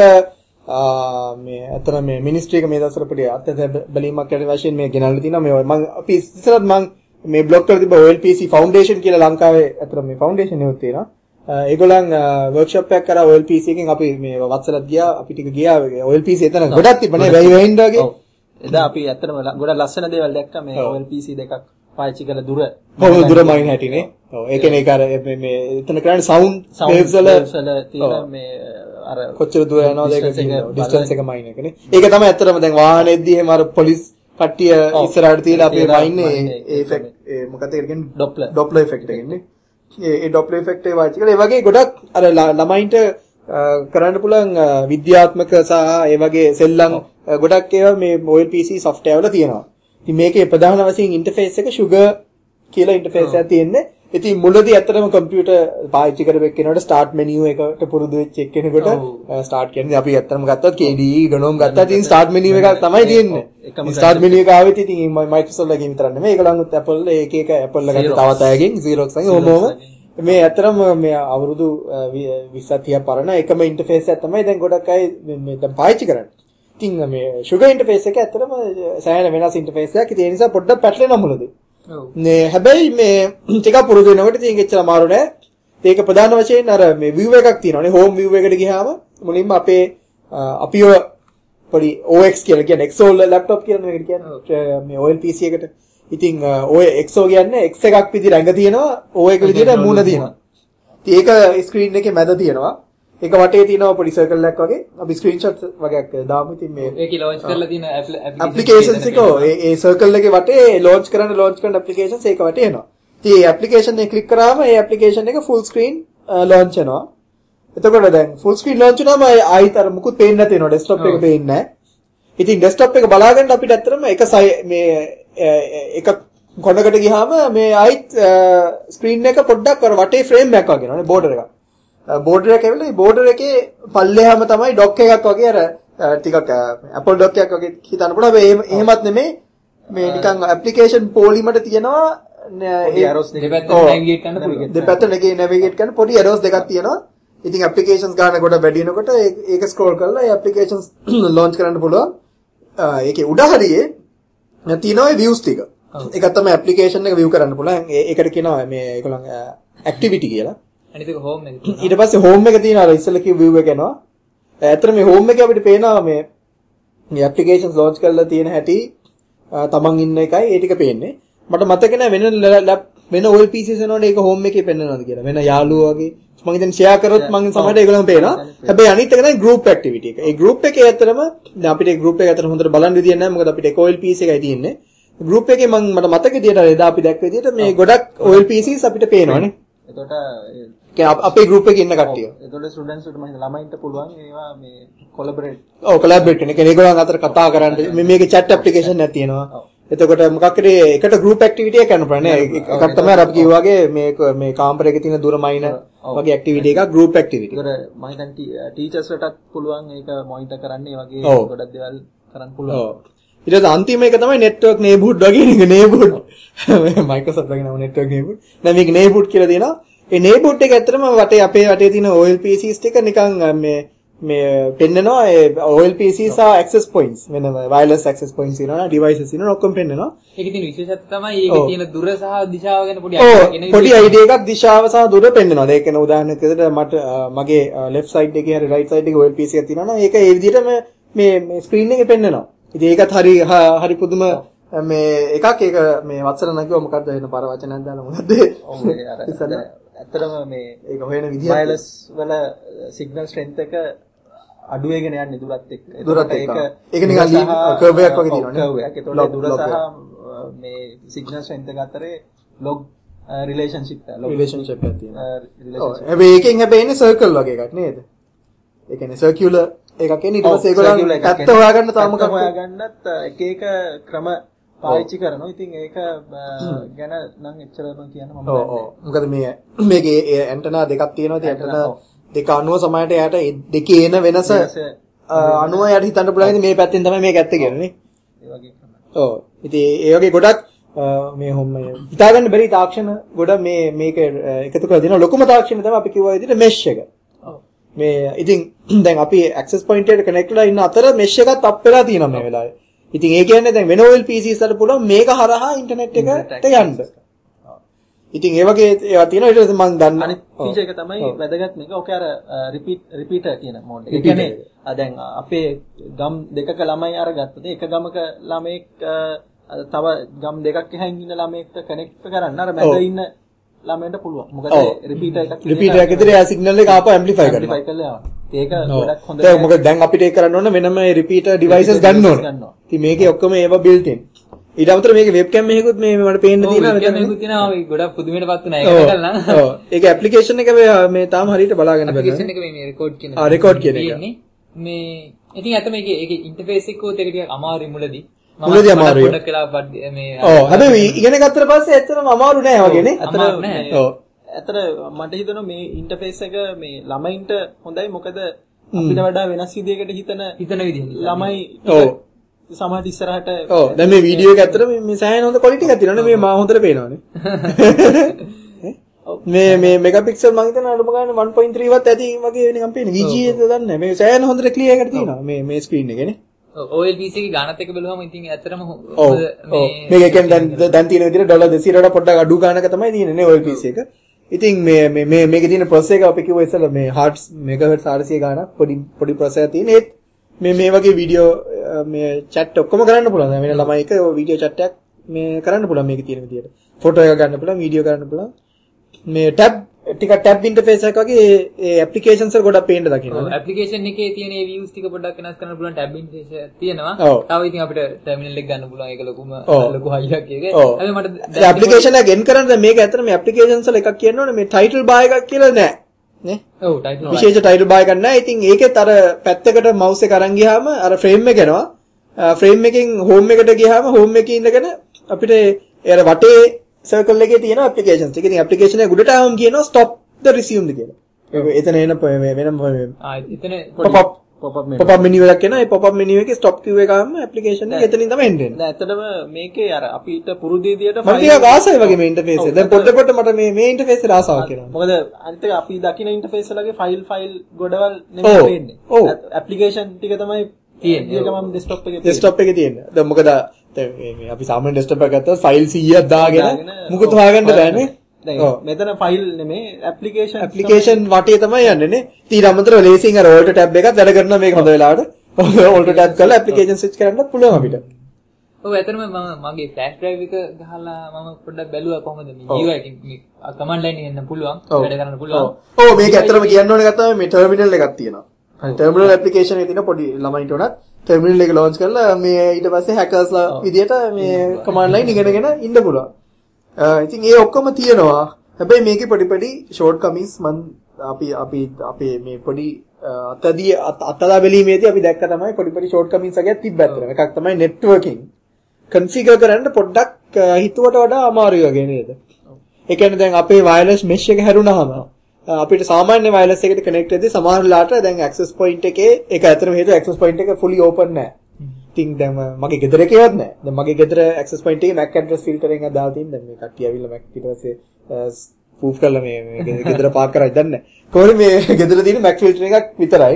මේ අතන මේ මිනිස්ට්‍රි එක මේ දවස්වල පොඩි අත්දැකීමක් කරන වශයෙන් මේ ගෙනල්ලා තිනවා. මේ මං අපි ඉස්සරත් මං මේ බ්ලොග් වල තිබ්බ OLPC ෆවුන්ඩේෂන් කියලා ලංකාවේ අතන මේ ෆවුන්ඩේෂන් එකක් තියෙනවා. ඒගොල්ලන් වර්ක්ෂොප් එකක් කරා OLPC එකෙන් අපි මේ වත්සලත් ගියා අපි ටික ගියා OLPC එතන ගොඩක් තිබ්බනේ වෙයි වෙයින් වගේ. එදා අපි ඇත්තටම ගොඩක් ලස්සන දේවල් දැක්කා මේ OLPC දෙකක් පාවිච්චි කරලා දුර මයින් හැටිනේ. ඔව් ඒ කියන්නේ ඒක අර මේ එතන කරන්නේ සවුන්ඩ් වේව්ස් වල තියෙන මේ අර කොච්චර දුර යනවද ඒක ඩිස්ටන්ස් එක මයින් එකනේ. ඒක තමයි ඇත්තටම දැන් වාහනේදී එහෙම අර පොලිස් කට්ටිය ඉස්සරහට තියලා අපි මයින්නේ ඒ ඉෆෙක්ට් ඒ මොකක්ද ඒක කියන්නේ ඩොප්ලර් ඉෆෙක්ට් එකනේ. ඒ ඩොප්ලර් ඉෆෙක්ට් එක වාචිකල ඒ වගේ ගොඩක් අර ළමයින්ට කරන්න පුළුවන් විද්‍යාත්මක සහ ඒ වගේ සෙල්ලම් ගොඩක් ඒවා මේ OLPC software වල තියෙනවා. ඉතින් මේකේ ප්‍රධාන වශයෙන් ඉන්ටර්ෆේස් එක sugar කියලා ඉන්ටර්ෆේස් එකක් තියෙන්නේ. ඉතින් මුලදී ඇත්තටම කම්පියුටර් පාවිච්චි කරපෙක් කෙනාට start menu එකට පුරුදු වෙච්ච එක්කෙනෙකුට start කියන්නේ අපි ඇත්තටම ගත්තොත් KDE GNOME ගත්තා ඉතින් start menu එකක් තමයි තියෙන්නේ. start menu එක ආවෙත් ඉතින් Microsoft එකකින් විතරක් නෙමෙයි ඒගොල්ලන්ත් Apple එක Apple එක ගත්ත තවත් අයගෙන් Xerox එකෙන් ඕමෝම මේ ඇත්තටම මේ අවුරුදු 20 30ක් පරණ එකම ඉන්ටර්ෆේස් එක තමයි දැන් ගොඩක් අය මේ දැන් පාවිච්චි කරන්නේ. ඉතින් මේ sugar ඉන්ටර්ෆේස් එක ඇත්තටම සෑහෙන වෙනස් ඉන්ටර්ෆේස් එකක්. ඒ නිසා පොඩ්ඩක් පැටලෙනවා මුලදී. නේ හැබැයි මේ ටිකක් පුරුදු වෙනකොට ඉතින් එච්චර අමාරු නෑ. ඒක ප්‍රධාන වශයෙන් අර මේ view එකක් තියෙනවානේ. home view එකට ගියාම මුලින්ම අපිව පොඩි OX කියලා කියන්නේ XO laptop කියලා මේකට කියන්නේ මේ OLPC එකට. ඉතින් ඔය XO කියන්නේ X එකක් විදිහට ඇඟ තියෙනවා O එක විදිහට මූණ තියෙනවා. ඉතින් ඒක ස්ක්‍රීන් එකේ මැද තියෙනවා. ඒක වටේ තියෙනවා පොඩි සර්කල් එකක් වගේ. අපි ස්ක්‍රීන්ෂොට් වගේක් දාමු. ඉතින් මේ ඒකේ ලොන්ච් කරලා තියෙන ඇප්ලිකේෂන්ස් එක ඒ සර්කල් එකේ වටේ ලොන්ච් කරන ඇප්ලිකේෂන්ස් ඒක වටේ එනවා. ඉතින් මේ ඇප්ලිකේෂන් එක ක්ලික් කරාම ඒ ඇප්ලිකේෂන් එක ෆුල් ස්ක්‍රීන් ලොන්ච් වෙනවා. එතකොට දැන් ෆුල් ස්ක්‍රීන් ලොන්ච් වුණාම ආයිත් අර මුකුත් පේන්නේ නැති වෙනවා. ඩෙස්ක්ටොප් එක පේන්නේ නැහැ. ඉතින් ඩෙස්ක්ටොප් එක බලාගන්න අපිට ඇත්තටම මේ එක කොනකට ගියාම මේ ආයිත් ස්ක්‍රීන් එක පොඩ්ඩක් අර වටේ ෆ්‍රේම් එකක් වගේ නේද බෝඩර් එකක්. බෝඩර් එක ඇවිල්ලා මේ බෝඩර් එකේ පල්ලෙහාම තමයි ඩොක් එකක් වගේ අර ටිකක් Apple ඩොක් එකක් වගේ හිතන්න පුළුවන්. එහෙමත් නෙමෙයි මේ නිකන් ඇප්ලිකේෂන් පොලිමට තියෙනවා දෙපැත්ත නැවිගේට් කරන්න පොඩි ඇරෝස් දෙකක් තියෙනවා. ඉතින් ඇප්ලිකේෂන්ස් ගන්න කොට වැඩි වෙනකොට ඒක ස්ක්‍රෝල් කරලා ඒ ඇප්ලිකේෂන්ස් ලොන්ච් කරන්න පුළුවන්. ඒකේ උඩ හරියේ තියෙනවා ඒ views ටික. ඒක තමයි ඇප්ලිකේෂන් එක view කරන්න පුළුවන්. ඒකට කියනවා මේ ඒගොල්ලන් ඇක්ටිවිටි කියලා. අනිත් එක home එක. ඊට පස්සේ home එක තියෙනවා අර ඉස්සෙල්ලා කිව්ව view එක එනවා. ඇත්තට මේ home එකේ අපිට පේනවා මේ ඇප්ලිකේෂන්ස් launch කරලා තියෙන හැටි තමන් ඉන්න එකයි ඒ ටික පේන්නේ. මට මතක නෑ වෙන OLPCs වෙනකොට ඒක home එකේ පෙන්නනවාද කියලා. වෙන යාළුවෝ වගේ මම ඉතින් share කරොත් මම සමහරට ඒගොල්ලන්ම පේනවා. හැබැයි අනිත් එක තමයි group activity එක. ඒ group එකේ ඇත්තටම දැන් අපිට ඒ group එක ඇත්තට හොඳට බලන්න විදියක් නෑ. මොකද අපිට OLPC එකයි තියෙන්නේ. group එකේ මට මතක විදියට එදා අපි දැක්ක විදියට මේ ගොඩක් OLPCs අපිට පේනවානේ. එතකොට අපේ group එකේ ඉන්න කට්ටිය. ඒතකොට ස්ටුඩන්ට්ස් වලට මම ළමයින්ට පුළුවන් ඒවා මේ කොලැබොරේට්. කොලැබොරේට් කරන. ඒ කියන්නේ ඒගොල්ලන් අතර කතා කරන්න මේකේ chat application එකක් තියෙනවා. එතකොට මොකක් හරි එකට group activity එකක් කරන්න පුළුවන් නේ. එකක් තමයි අපි කිව්වා වගේ මේ කාමරයක තියෙන දුර මයින වගේ activity එකක් group activity. ඒතකොට මම හිතන්නේ ටීචර්ස් වලටත් පුළුවන් ඒක මොනිටර් කරන්න ඒ වගේ ගොඩක් දේවල් කරන්න පුළුවන්. ඔව්. ඊට පස්සේ අන්තිම එක තමයි network neighborhood වගේ නේ neighborhood. Microsoft වගේ නම network neighborhood. දැන් මේක neighborhood කියලා දෙනවා. ඒ neighborhood එක ඇත්තටම අපේ වටේ තියෙන OLPCs ටික නිකන් මේ පෙන්නනවා ඒ OLPCs are access points වෙන wireless access points ඉරනවා devices ඉරනවා ඔක්කොම පෙන්නනවා. ඒකේ තියෙන විශේෂත්වය තමයි ඒකේ තියෙන දුර සහ දිශාව ගැන පොඩි idea එකක් දිශාව සහ දුර පෙන්නනවා. ඒක න උදාහරණයක් විදිහට මට මගේ left side එකේ හරි right side එකේ OLPC එකක් තියෙනවා නම් ඒක ඒ විදිහටම මේ screen එකේ පෙන්නනවා. ඉතින් ඒකත් හරි පුදුම මේ එකක් ඒක මේ වත්සර නැගිව මොකද්ද වෙන පර වචනයක් දාලා මොකද්ද? ඇත්තටම මේ ඒක හොයන විදිහ wireless වල signal strength එක අඩු වෙගෙන යන්නේ දුරත් එක්ක. ඒක නිකන් curve එකක් වගේ තියෙනවානේ. curve එකක්. ඒතකොට දුර සහ මේ signal strength එක අතරේ log relationship එකක් තියෙනවා. හැබැයි ඉන්නේ circle වගේ එකක් නේද? ඒ කියන්නේ circular එකක් එන්නේ ඊට පස්සේ ඒගොල්ලන් පැත්ත හොයාගන්න තාම මොකක්ද හොයාගන්නත් එක ක්‍රම පාවිච්චි කරනවා. ඉතින් ඒක ගැන නම් එච්චරම කියන්න මම දන්නේ නැහැ. මොකද මේකේ ඇන්ටනා දෙකක් තියෙනවා. ඉතින් ඇන්ටනා දෙක අනුව සමහරට එයාට දෙකේ එන වෙනස අනුව එයාට හිතන්න පුළුවන් මේ පැත්තෙන් තමයි මේක ඇත්ත කියලා නේ. ඒ වගේ ක්‍රම. ඔව්. ඉතින් ඒ වගේ ගොඩක් මේ හිතාගන්න බැරි තාක්ෂණ ගොඩ මේක එකතු කරලා දෙනවා. ලොකුම තාක්ෂණ තමයි අපි කිව්වා විදිහට mesh එක. මේ ඉතින් දැන් අපි access point එකට connect වෙලා ඉන්න අතර mesh එකත් අප් වෙලා තියෙනවා මේ වෙලාවේ. ඉතින් ඒ කියන්නේ දැන් වෙන OLPCs වලට පුළුවන් මේක හරහා ඉන්ටර්නෙට් එකට යන්න. ඉතින් ඒ වගේ ඒවා තියෙනවා. ඊට පස්සේ මම දන්න අනිත් ෆීචර් එක තමයි වැදගත් මේක. ඔක අර රිපීටර් කියන මෝඩ් එක. ඒ කියන්නේ දැන් අපේ ගම් දෙකක ළමයි අරගත්තද එක ගමක ළමෙක් තව ගම් දෙකක් එහායින් ඉන්න ළමෙක්ට කනෙක්ට් කරන්න අර මැද ඉන්න ළමයට පුළුවන්. මොකද රිපීටර් එකක් විතර යා සිග්නල් එක ආපහු ඇම්ප්ලිෆයි කරනවා. ඒක ගොඩක් හොඳයි. ඒක මොකද දැන් අපිට ඒක කරන්න ඕන වෙනම රිපීටර් ඩිවයිසස් ගන්න ඕන. ඉතින් මේකේ ඔක්කොම ඒවා built in. ඊට අමතරව මේකේ වෙබ්කැම් එකකුත් මේ මට පේන්න තියෙනවා. වෙබ්කැම් එකකුත් තියෙනවා. ඔය ගොඩක් පුදුමයටපත් වුණා ඒක කරලා. ඔව්. ඒක ඇප්ලිකේෂන් එක මේ තාම හරියට බලාගෙන බලන්න. ඇප්ලිකේෂන් එක මේ රෙකෝඩ් කියන. රෙකෝඩ් කියන එක. මේ ඉතින් ඇත්ත මේකේ ඉන්ටර්ෆේස් එක උත් ඒක ටිකක් අමාරුයි මුලදී. මුලදී අමාරුයි. පොඩක් වෙලා මේ ඔව්. හැබැයි ඉගෙන ගත්තට පස්සේ ඇත්තටම අමාරු නෑ වගේ නේ. අමාරු නෑ. ඔව්. ඇත්තට මට හිතෙනවා මේ ඉන්ටර්ෆේස් එක මේ ළමයින්ට හොඳයි. මොකද අපිට වඩා වෙනස් විදියකට හිතන විදිහ. ළමයි ඔව් සමහර ඉස්සරහට ඔව් දැන් මේ වීඩියෝ එක ඇත්තට මේ සෑහෙන හොඳ ක්වොලිටි එකක් තියෙනවනේ. මේ මා හොඳට පේනවනේ. මේ මෙගාපික්සල් මම හිතන අඩුම ගානේ 1.3 වත් ඇති වගේ නිකන් පේන්නේ. VGA ද දන්නේ නැහැ. මේ සෑහෙන හොඳට ක්ලියර් එකකට තියෙනවා මේ ස්ක්‍රීන් එකේ නේ. OLPC එකේ ගානත් එක බලුවම ඉතින් ඇත්තටම මේක කියන්නේ දැන් තියෙන විදිහට $200 වඩා පොඩ්ඩක් අඩු ගානක තමයි තියෙන්නේ නේ OLPC එක. ඉතින් මේකේ තියෙන ප්‍රොසෙසර් එක අපි කිව්වා ඉස්සෙල්ලා මේ හර්ට්ස් මෙගාහර්ට්ස් 400 ගානක් පොඩි ප්‍රොසෙසර් තියෙන. ඒත් මේ වගේ වීඩියෝ මේ chat ඔක්කොම කරන්න පුළුවන්. දැන් වෙන ළමයි එක වීඩියෝ chat එකක් මේ කරන්න පුළුවන් මේකේ තියෙන විදිහට. ෆොටෝ එක ගන්න පුළුවන්, වීඩියෝ කරන්න පුළුවන්. මේ ටැබ් ඉන්ටර්ෆේස් එකක් වගේ ඒ ඇප්ලිකේෂන්ස් වල ගොඩක් පේන්න දකින්න. ඔව් ඇප්ලිකේෂන් එකේ තියෙන ඒ views ටික පොඩ්ඩක් වෙනස් කරන්න පුළුවන් ටැබ් ඉන්ටර්ෆේස් එකක් තියෙනවා. තව ඉතින් අපිට ටර්මිනල් එක ගන්න පුළුවන් ඒක ලොකු හයියක් එක. හැබැයි මට ඇප්ලිකේෂන් එක ගෙන් කරන්න මේක ඇත්තට මේ ඇප්ලිකේෂන්ස් වල එකක් කියන්න ඕනේ මේ ටයිටල් බාර් එකක් කියලා නෑ. නේ? ඔව් ටයිටල් විශේෂ ටයිටල් බාර් එකක් නෑ. ඉතින් ඒකෙත් අර පැත්තකට මවුස් එක අරන් ගියාම අර ෆ්‍රේම් එක එනවා. ෆ්‍රේම් එකෙන් හෝම් එකට ගියාම හෝම් එකේ ඉඳගෙන අපිට ඒ අර වටේ සර්කල් එකේ තියෙන ඇප්ලිකේෂන්ස් ටික. ඉතින් ඇප්ලිකේෂන් එක උඩට ආවම කියනවා stop the resume ද කියලා. එතන එන වෙනම එතන pop up menu එකක් එනවා. ඒ pop up menu එකේ stop queue එක ආවම ඇප්ලිකේෂන් එක එතනින් තමයි එන්නේ. දැන් ඇත්තටම මේකේ අර අපිට පුරුදු විදියට මම ටිකක් ආසයි වගේ මේ ඉන්ටර්ෆේස් එක. දැන් පොඩ්ඩ මට මේ ඉන්ටර්ෆේස් එකට ආසාවක් එනවා. මොකද අනිත් එක අපි දකින ඉන්ටර්ෆේස් වලගේ ෆයිල් ගොඩවල් නෙමෙයි වෙන්නේ. ඇප්ලිකේෂන් ටික තමයි තියෙන්නේ. ඒක මම ඩෙස්ක්ටොප් එකේ තියෙන්නේ. දැන් මොකද දැන් අපි සාමාන්‍ය ඩෙස්ක්ටොප් එකක් ගත්තා ෆයිල් 100ක් දාගෙන මුකුත් හොයාගන්න බෑනේ. දැන් මෙතන ෆයිල් නෙමෙයි ඇප්ලිකේෂන් වටේ තමයි යන්නේ නේ. ඊට අමතරව ලේසියෙන් අර ඕල්ට් ටැබ් එකත් වැඩ කරනවා මේක හොඳ වෙලාවට. ඕල්ට් ටැබ් කරලා ඇප්ලිකේෂන් ස්විච් කරන්නත් පුළුවන් අපිට. ඔව් ඇත්තටම මම මගේ ෆ්ලෑෂ් ඩ්‍රයිව් එක ගහලා මම පොඩ්ඩක් බැලුවා කොහොමද මේ GUI එකෙන් මේ කමාන්ඩ් ලයින් එකෙන් එන්න පුළුවන් වැඩ කරන්න පුළුවන්. ඔව් මේක ඇත්තටම කියන්න ඕනේ ගත්තාම මේ ටර්මිනල් එකක් තියෙනවා. ටර්මිනල් ඇප්ලිකේෂන් එකේ තියෙන පොඩි ළමයින්ට උනත් ටර්මිනල් එක ලොන්ච් කරලා මේ ඊට පස්සේ හැකර්ස්ලා විදියට මේ කමාන්ඩ් ලයින් ඉගෙනගෙන ඉන්න පුළුවන්. ඉතින් ඒ ඔක්කොම තියෙනවා. හැබැයි මේකේ පොඩි ෂෝට් කමින්ස් අපි මේ පොඩි අතලා බැලීමේදී අපි දැක්ක තමයි පොඩි ෂෝට් කමින්ස් වගේක් තිබ්බ ඇත්තටම. එකක් තමයි networking configure කරන්න පොඩ්ඩක් හිතුවට වඩා අමාරුයි වගේ නේද? ඒ කියන්නේ දැන් අපේ wireless mesh එක හැරුණාම අපිට සාමාන්‍ය wireless එකට connect වෙද්දී සමහරලාට දැන් access point එකේ ඒක ඇත්තටම හේතුව access point එක fully open නැහැ. ඉතින් දැන් මගේ ගෙදර එකේවත් නැහැ. දැන් මගේ ගෙදර access point එකේ MAC address filter එකෙන් දාලා තියෙන දැන් මේ කට්ටිය ඇවිල්ලා MAC ඊට පස්සේ proof කරලා මේ ගෙදර පාක් කරලා දන්නේ නැහැ. කොහොමද මේ ගෙදර තියෙන MAC filter එකක් විතරයි.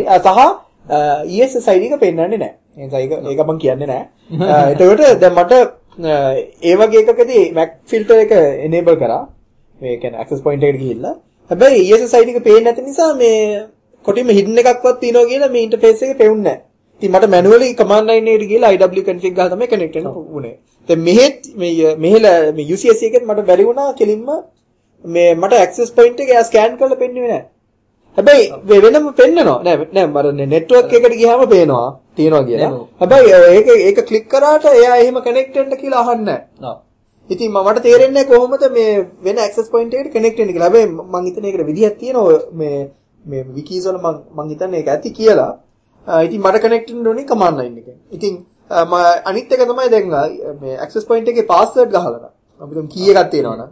සහ ESSID එක පෙන්වන්නේ නැහැ. ඒක මම කියන්නේ නැහැ. එතකොට දැන් මට ඒ වගේ එකකදී MAC filter එක enable කරා. මේ කියන්නේ access point එකට ගිහිල්ලා. හැබැයි ESSID එක පේන්නේ නැති නිසා මේ කොටින්ම hidden එකක්වත් තියෙනවා කියලා මේ interface එකේ පෙවුන්නේ නැහැ. ඉතින් මට manually command line එකට ගිහලා IW config ගහලා තමයි connect වෙන්න උනේ. දැන් මෙහෙත් මේ UCSC එකෙත් මට බැරි වුණා කෙලින්ම මේ මට access point එක scan කරලා පෙන්වන්නේ නැහැ. හැබැයි වෙනම පෙන්නනවා. නෑ මර network එකට ගියාම පේනවා තියනවා කියලා. හැබැයි ඒක click කරාට එයා එහෙම connect වෙන්න කියලා අහන්නේ නැහැ. ඉතින් මට තේරෙන්නේ කොහොමද මේ වෙන access point එකට connect වෙන්නේ කියලා. හැබැයි මම හිතන්නේ ඒකට විදිහක් තියෙනවා මේ wikis වල මම හිතන්නේ ඒක ඇති කියලා. ඉතින් මට connect වෙන්න ඕනේ command line එකෙන්. ඉතින් අනිත් එක තමයි දැන් මේ access point එකේ password ගහලා අපිට key එකක් තියෙනවනම්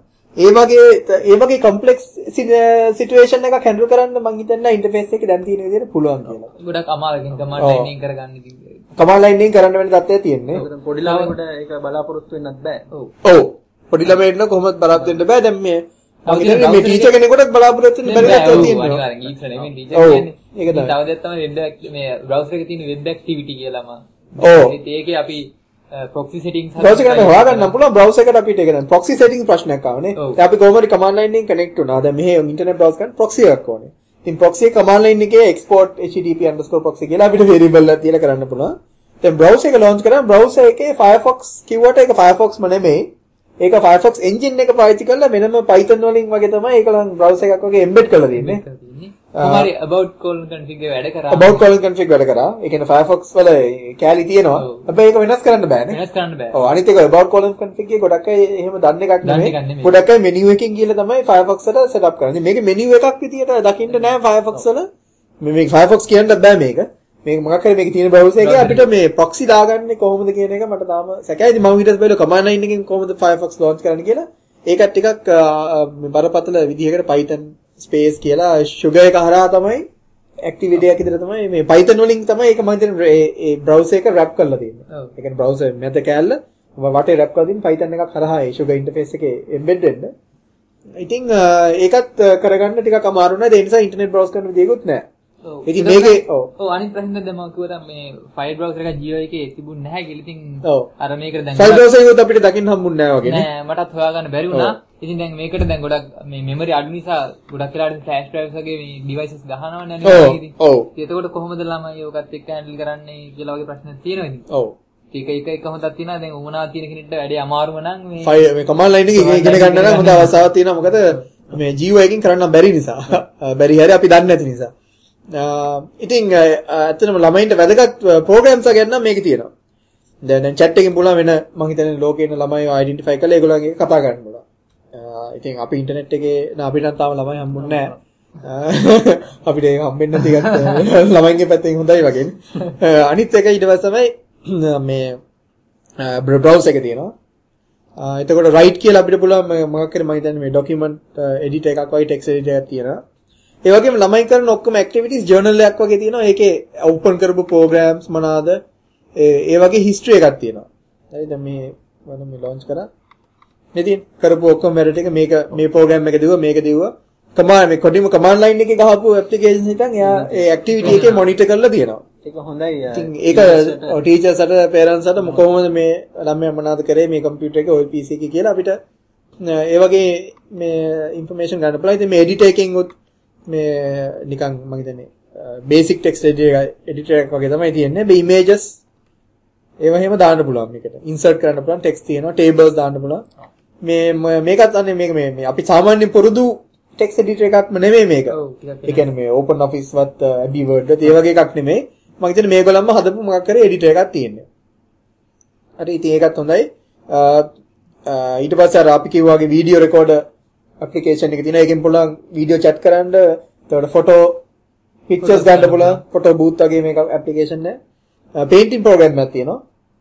ඒ වගේ complex situation එකක් handle කරන්න මම හිතන්නේ interface එකේ දැන් තියෙන විදිහට පුළුවන් කියලා. ගොඩක් අමාරුකින් command line එකෙන් කරගන්න ඉතින්. command line එකෙන් කරන්න වෙන තත්ත්වයක් තියෙන්නේ. පොඩි ළමයෙකුට ඒක බලාපොරොත්තු වෙන්නත් බෑ. ඔව්. පොඩි ළමයෙක්ට කොහොමද බලාපොරොත්තු වෙන්න බෑ. දැන් මේ මම හිතන්නේ මේ ටීචර් කෙනෙකුට බලාපොරොත්තු වෙන්න බැරි එකක් තියෙනවා. අනිවාර්යෙන් ඊටර නෙමෙයි ටීචර් කියන්නේ. ඒක තමයි. තව දෙයක් තමයි web මේ browser එකේ තියෙන web activity කියලාම. ඔව්. ඒකේ අපි proxy settings browser එකට හොයාගන්න පුළුවන් browser එකට අපිට ඒක දැන් proxy settings ප්‍රශ්නයක් ආවනේ. දැන් අපි කොහොමද command line එකෙන් connect වුණා. දැන් මෙහේ internet browser කරන proxy එකක් ඕනේ. ඉතින් proxy command line එකේ export http_proxy කියලා අපිට variable එකක් තියලා කරන්න පුළුවන්. දැන් browser එක launch කරාම browser එකේ Firefox කිව්වට ඒක Firefox ම නෙමෙයි. ඒක Firefox engine එක පාවිච්චි කරලා වෙනම Python වලින් වගේ තමයි ඒක ලං browser එකක් වගේ embed කරලා තියෙන්නේ. කොහොමරි about colon config එක වැඩ කරා. about colon config වැඩ කරා. ඒ කියන්නේ Firefox වල කැලි තියෙනවා. හැබැයි ඒක වෙනස් කරන්න බෑනේ. වෙනස් කරන්න බෑ. ඔව් අනිත් එක about colon config එක ගොඩක් අය එහෙම දන්න එකක් නෙමෙයි. ගොඩක් අය menu එකකින් ගිහලා තමයි Firefox වල setup කරන්නේ. මේක menu එකක් විදියට දකින්න නෑ Firefox වල. මේක Firefox කියන්නත් බෑ මේක. මේක මොකක් හරි මේකේ තියෙන browser එකේ අපිට මේ proxy දාගන්නේ කොහොමද කියන එක මට තාම සැකයි. ඉතින් මම ඊට පස්සේ බලලා command line එකෙන් කොහොමද Firefox launch කරන්නේ කියලා. ඒකත් ටිකක් බරපතල විදිහකට Python space කියලා sugar එක හරහා තමයි activity එකක් විතර තමයි මේ Python වලින් තමයි ඒක මම හිතන්නේ ඒ browser එක wrap කරලා තියෙන්නේ. ඒ කියන්නේ browser මැද කෑල්ල වටේ wrap කරලා තියෙන Python එකක් හරහා ඒ sugar interface එකේ embed වෙන්න. ඉතින් ඒකත් කරගන්න ටිකක් අමාරු නේද? ඒ නිසා internet browse කරන විදියකුත් නැහැ. ඉතින් මේකේ ඔව් අනිත් ප්‍රශ්නේ දැන් මම කිව්වා මේ file browser එක Geo එකේ තිබුණ නැහැ කියලා. ඉතින් අර මේකට දැන් file browser එකත් අපිට දකින්න හම්බුන්නේ නැහැ වගේ නේ. නෑ මටත් හොයාගන්න බැරි වුණා. ඉතින් දැන් මේකට දැන් ගොඩක් මේ memory අඩු නිසා ගොඩක් වෙලාවට flash drives වගේ මේ devices ගහනවනේ නේද? ඉතින් එතකොට කොහොමද ළමයි ඔකත් එක්ක handle කරන්නේ කියලා වගේ ප්‍රශ්නක් තියෙනවා ඉතින්. ඔව්. ඒක හොඳක් තියෙනවා. දැන් උමනා තියෙන කෙනෙක්ට වැඩි අමාරුම නම් මේ command line එක ඉගෙන ගන්න නම් හොඳ අවස්ථාවක් තියෙනවා. මොකද මේ Geo එකකින් කරන්න බැරි නිසා. බැරි හැරි අපි දන්නේ නැති නිසා. ඉතින් ඇත්තටම ළමයින්ට වැදගත් programs ගැන නම් මේකේ තියෙනවා. දැන් chat එකකින් පුළුවන් වෙන මම හිතන්නේ ලෝකේ ඉන්න ළමයිව identify කරලා ඒගොල්ලන්ගේ කතා කරන්න පුළුවන්. ඉතින් අපි ඉන්ටර්නෙට් එකේ අපිට නම් තාම ළමයි හම්බුන්නේ නැහැ. අපිට ඒක හම්බෙන්න ටිකක් ළමයින්ගේ පැත්තෙන් හොඳයි වගේ. අනිත් එක ඊට පස්සේ තමයි මේ browser එක තියෙනවා. එතකොට write කියලා අපිට පුළුවන් මොකක් හරි මම හිතන්නේ මේ document editor එකක් වගේ text editor එකක් තියෙනවා. ඒ වගේම ළමයි කරන ඔක්කොම activities journal එකක් වගේ තියෙනවා. ඒකේ open කරපු programs මොනවාද? ඒ වගේ history එකක් තියෙනවා. හරිද? මේ මම launch කරා. ඉතින් කරපු ඔක්කොම වැඩ ටික මේක මේ program එක දිව්වා මේක දිව්වා. මේ කොටිම command line එකේ ගහපු application එකෙන් එයා ඒ activity එකේ monitor කරලා තියෙනවා. ඒක හොඳයි. ඉතින් ඒක teachers අට parents අට කොහොමද මේ ළමයා මොනවද කරේ මේ computer එකේ ওই PC එකේ කියලා අපිට ඒ වගේ මේ information ගන්න පුළුවන්. ඉතින් මේ editor එකෙන් මේ නිකන් මම හිතන්නේ basic text editor එකක් වගේ තමයි තියෙන්නේ. මේ images ඒවා එහෙම දාන්න පුළුවන් මේකට. insert කරන්න පුළුවන් text තියෙනවා, tables දාන්න පුළුවන්. මේකත් අනේ මේක මේ අපි සාමාන්‍යයෙන් පුරුදු text editor එකක්ම නෙමෙයි මේක. ඒ කියන්නේ මේ open office වත් Adobe Word වත් ඒ වගේ එකක් නෙමෙයි. මම හිතන්නේ මේගොල්ලන්ම හදපු මොකක් කරේ editor එකක් තියෙනවා. හරි ඉතින් ඒකත් හොඳයි. ඊට පස්සේ අර අපි කිව්වා වගේ video recorder application එක තියෙනවා. ඒකෙන් පුළුවන් video chat කරන්න, එතකොට photo pictures ගන්න පුළුවන්. photo booth වගේ මේක application එක. painting program එකක් තියෙනවා.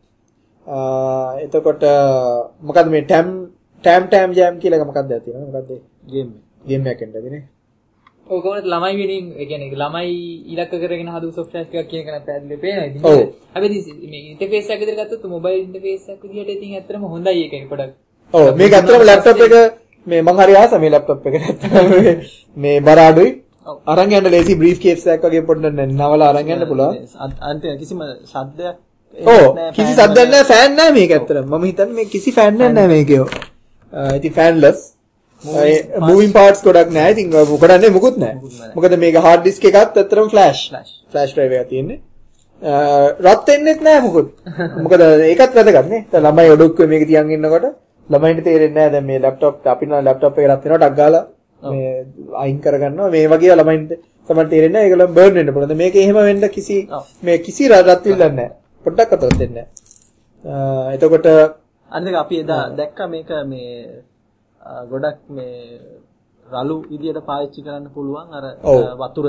එතකොට මොකද්ද මේ tam jam කියලා එක මොකක්ද තියෙනවා? මොකද්ද game එකක් එන්නදනේ. ඔය කොහොමද ළමයි වෙනින් ඒ කියන්නේ ළමයි ඉලක්ක කරගෙන හදපු software ටිකක් කියන එක නම් පැහැදිලිව පේනවා. ඉතින් හැබැයි මේ interface එක විතර ගත්තොත් mobile interface එකක් විදිහට ඉතින් ඇත්තටම හොඳයි ඒක නේ පොඩක්. ඔව් මේක ඇත්තටම laptop එක මේ මං හරි ආස මේ laptop එක ඇත්තටම මේ බර අඩුයි. අරන් යන්න ලේසි brief case එකක් වගේ පොඩ්ඩක් නවලා අරන් යන්න පුළුවන්. අන්තිම කිසිම ශබ්දයක් කිසි ශබ්දයක් නැහැ ෆෑන් නැහැ මේක ඇත්තටම. මම හිතන්නේ මේ කිසි ෆෑන් නැහැ මේකේ. ඉතින් fanless moving parts ගොඩක් නැහැ. ඉතින් මොකදන්නේ මුකුත් නැහැ. මොකද මේක hard disk එකත් ඇත්තටම flash drive එකක් තියෙන්නේ. රත් වෙන්නෙත් නැහැ මුකුත්. මොකද ඒකත් වැදගත් නේ. දැන් ළමයි ඔඩොක්කුවේ මේක තියන් ඉන්නකොට ළමයින්ට තේරෙන්නේ නැහැ දැන් මේ laptop අපි නම් laptop එක රත් වෙනවා ටක් ගාලා මේ අයින් කරගන්නවා. මේ වගේ ළමයින්ට තමයි තේරෙන්නේ නැහැ. ඒගොල්ලන් බර්න් වෙන්න පුළුවන්. මේක එහෙම වෙන්න කිසි රත් විල්ලක් නැහැ. පොඩ්ඩක් අතරත් වෙන්නේ නැහැ. එතකොට අනිත් අපි එදා දැක්කා මේක මේ ගොඩක් මේ රළු විදියට පාවිච්චි කරන්න පුළුවන් අර වතුර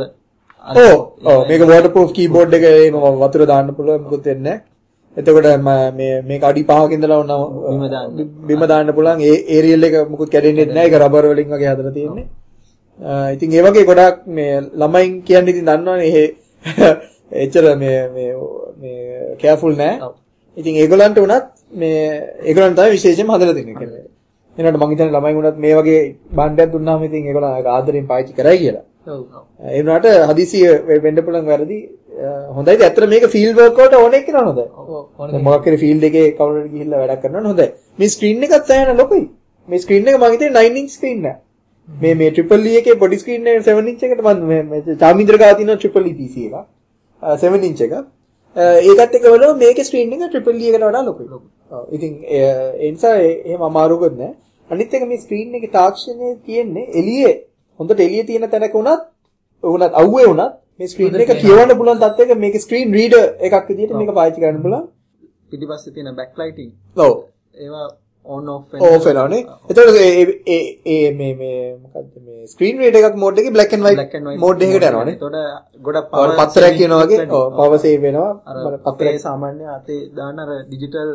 මේක waterproof keyboard එක එහෙම වතුර දාන්න පුළුවන් මොකුත් වෙන්නේ නැහැ. එතකොට මේක අඩි 5ක ඉඳලා බිම දාන්න පුළුවන්. ඒ ඒරියල් එක මොකුත් කැඩෙන්නේ නැහැ. ඒක රබර් වලින් වගේ හදලා තියෙන්නේ. ඉතින් ඒ වගේ ගොඩක් මේ ළමයින් කියන්නේ ඉතින් දන්නවනේ එච්චර මේ කෑර්ෆුල් නැහැ. ඉතින් ඒගොල්ලන්ට උනත් මේ ඒගොල්ලන් තමයි විශේෂයෙන්ම හදලා දෙන්නේ කියලා. එනකොට මං හිතන්නේ ළමයි උනත් මේ වගේ භාණ්ඩයක් දුන්නාම ඉතින් ඒගොල්ලෝ ආදරෙන් පාවිච්චි කරයි කියලා. ඔව්. ඒ වුණාට හදිසිය වෙන්න පුළුවන් වැරදි හොඳයි. ඇත්තට මේක ෆීල්ඩ් වර්ක් වලට ඕනේ කියලා හොඳයි. ඔව්. මොකක් හරි ෆීල්ඩ් එකේ කවුරුහරි ගිහිල්ලා වැඩක් කරනවා නම් හොඳයි. මේ ස්ක්‍රීන් එකත් සෑහෙන ලොකුයි. මේ ස්ක්‍රීන් එක මං හිතන්නේ 9 inch ස්ක්‍රීන් නෑ. මේ triple E එකේ පොඩි ස්ක්‍රීන් එක 7 inch එකට මම චාමින්ද්‍ර ගාව තියෙන triple E PC එක 7 inch එක. ඒකත් එක්ක බලුවම මේකේ ස්ක්‍රීන් එක triple E එකට වඩා ලොකුයි. ඔව්. ඉතින් ඒ නිසා එහෙම අමාරුකුත් නෑ. අනිත් එක මේ ස්ක්‍රීන් එකේ තාක්ෂණය තියෙන්නේ එළියේ හොඳට එළියේ තියෙන තැනක උනත් අවුවේ උනත් මේ ස්ක්‍රීන් එක කියවන්න පුළුවන් තත්ත්වයක මේක ස්ක්‍රීන් රීඩර් එකක් විදිහට මේක පාවිච්චි කරන්න පුළුවන්. පිටිපස්සේ තියෙන බෑක්ලයිටින්. ඔව්. ඒවා on off වෙනවනේ. එතකොට මේ මොකද්ද මේ ස්ක්‍රීන් රීඩර් එකක් මෝඩ් එකේ black and white මෝඩ් එකකට යනවනේ. එතකොට ගොඩක් පවර් පත්තරයක් කියනවා වගේ පවර් සේව් වෙනවා. අර පත්තරේ සාමාන්‍ය අතේ දාන අර ඩිජිටල්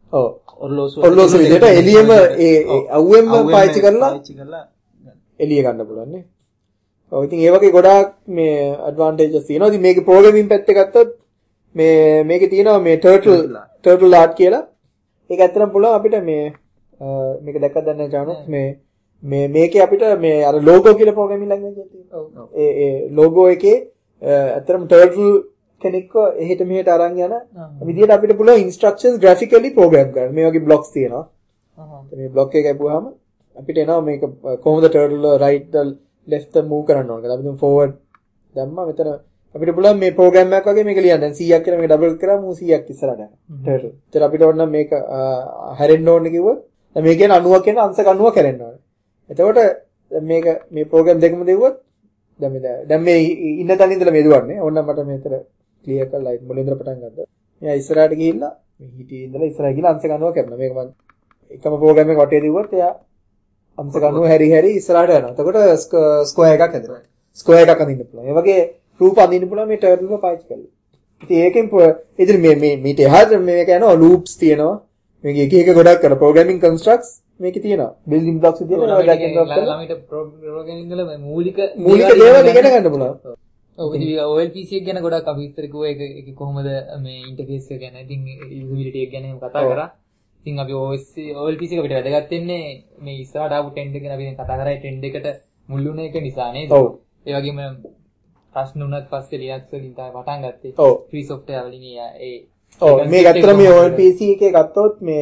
ඔරලෝසු විදිහට එළියෙම ඒ අවුවෙන්ම පාවිච්චි කරලා එළිය ගන්න පුළුවන් නේ. ඔව් ඉතින් ඒ වගේ ගොඩාක් මේ ඇඩ්වාන්ටේජස් තියෙනවා. ඉතින් මේකේ ප්‍රෝග්‍රෑමින් පැත්තේ ගත්තොත් මේකේ තියෙනවා මේ turtle art කියලා. ඒක ඇත්තටම පුළුවන් අපිට මේක දැක්කද දැන් ජානු මේකේ අපිට මේ අර logo කියලා ප්‍රෝග්‍රෑමින් ලැන්ග්වේජ් එකක් තියෙනවා. ඒ logo එකේ ඇත්තටම turtle කෙනෙක්ව එහෙට මෙහෙට අරන් යන විදිහට අපිට පුළුවන් instructions graphically program කරන්න. මේ වගේ blocks තියෙනවා. මේ block එක ගැපුවාම අපිට එනවා මේක කොහොමද turtle right left move කරන්න ඕනද? අපි දැන් forward දැම්මා මෙතන අපිට පුළුවන් මේ program එකක් වගේ මේක ලියන්න. දැන් 100ක් කියලා මේක double කරාම 100ක් ඉස්සරහට යනවා. turtle. ඒතර අපිට ඕන නම් මේක හැරෙන්න ඕනේ කිව්වොත් දැන් මේ කියන්නේ 90ක් කියන අංශක 90ක් හැරෙන්න ඕනේ. එතකොට මේක මේ program දෙකම දෙවුවොත් දැන් මේ ඉන්න තැන ඉඳලා මේ දුවන්නේ. ඕන්න මට මෙතන ක්ලියර් කරලා මුලින් ඉඳලා පටන් ගත්තා. මෙයා ඉස්සරහට ගිහිල්ලා මේ හිටියේ ඉඳලා ඉස්සරහට ගිහිල්ලා අංශක 90 කරනවා. මේක මම එකම ප්‍රෝග්‍රෑම් එක වටේ දිව්වොත් එයා අංශක 90 හැරි ඉස්සරහට යනවා. එතකොට ස්ක්වයර් එකක් හැදෙනවා. ස්ක්වයර් එකක් අඳින්න පුළුවන්. ඒ වගේ රූප අඳින්න පුළුවන් මේ ටර්ටල් එක පාවිච්චි කරලා. ඉතින් ඒකෙන් ඉතින් මේ එහාට මේක යනවා ලූප්ස් තියෙනවා. මේක එක එක ගොඩක් කරලා ප්‍රෝග්‍රෑමින් කන්ස්ට්‍රක්ට්ස් මේකේ තියෙනවා. බිල්ඩින් බ්ලොක්ස් විදියට ඩ්‍රැග් ඇන්ඩ් ඩ්‍රොප් කරලා ළමයිට ප්‍රෝග්‍රෑමින් වල මූලික දේවල් ඉගෙන ගන්න පුළුවන්. ඔව් ඉතින් OLPC එක ගැන ගොඩක් අපි විස්තර කිව්වා ඒක කොහොමද මේ ඉන්ටර්ෆේස් එක ගැන. ඉතින් යුසබිලිටි එක ගැන කතා කරා. ඉතින් අපි OLPC එක අපිට වැදගත් වෙන්නේ මේ ඉස්සරහට ආපු ට්‍රෙන්ඩ් එක ගැන අපි දැන් කතා කරා. ට්‍රෙන්ඩ් එකට මුල් වුණ එක නිසා නේද? ඔව්. ඒ වගේම ප්‍රශ්න උනත් පස්සේ Linux වලින් තමයි පටන් ගත්තේ. ෆ්‍රී software වලින් ඔව් මේ ඇත්තට මේ OLPC එකේ ගත්තොත් මේ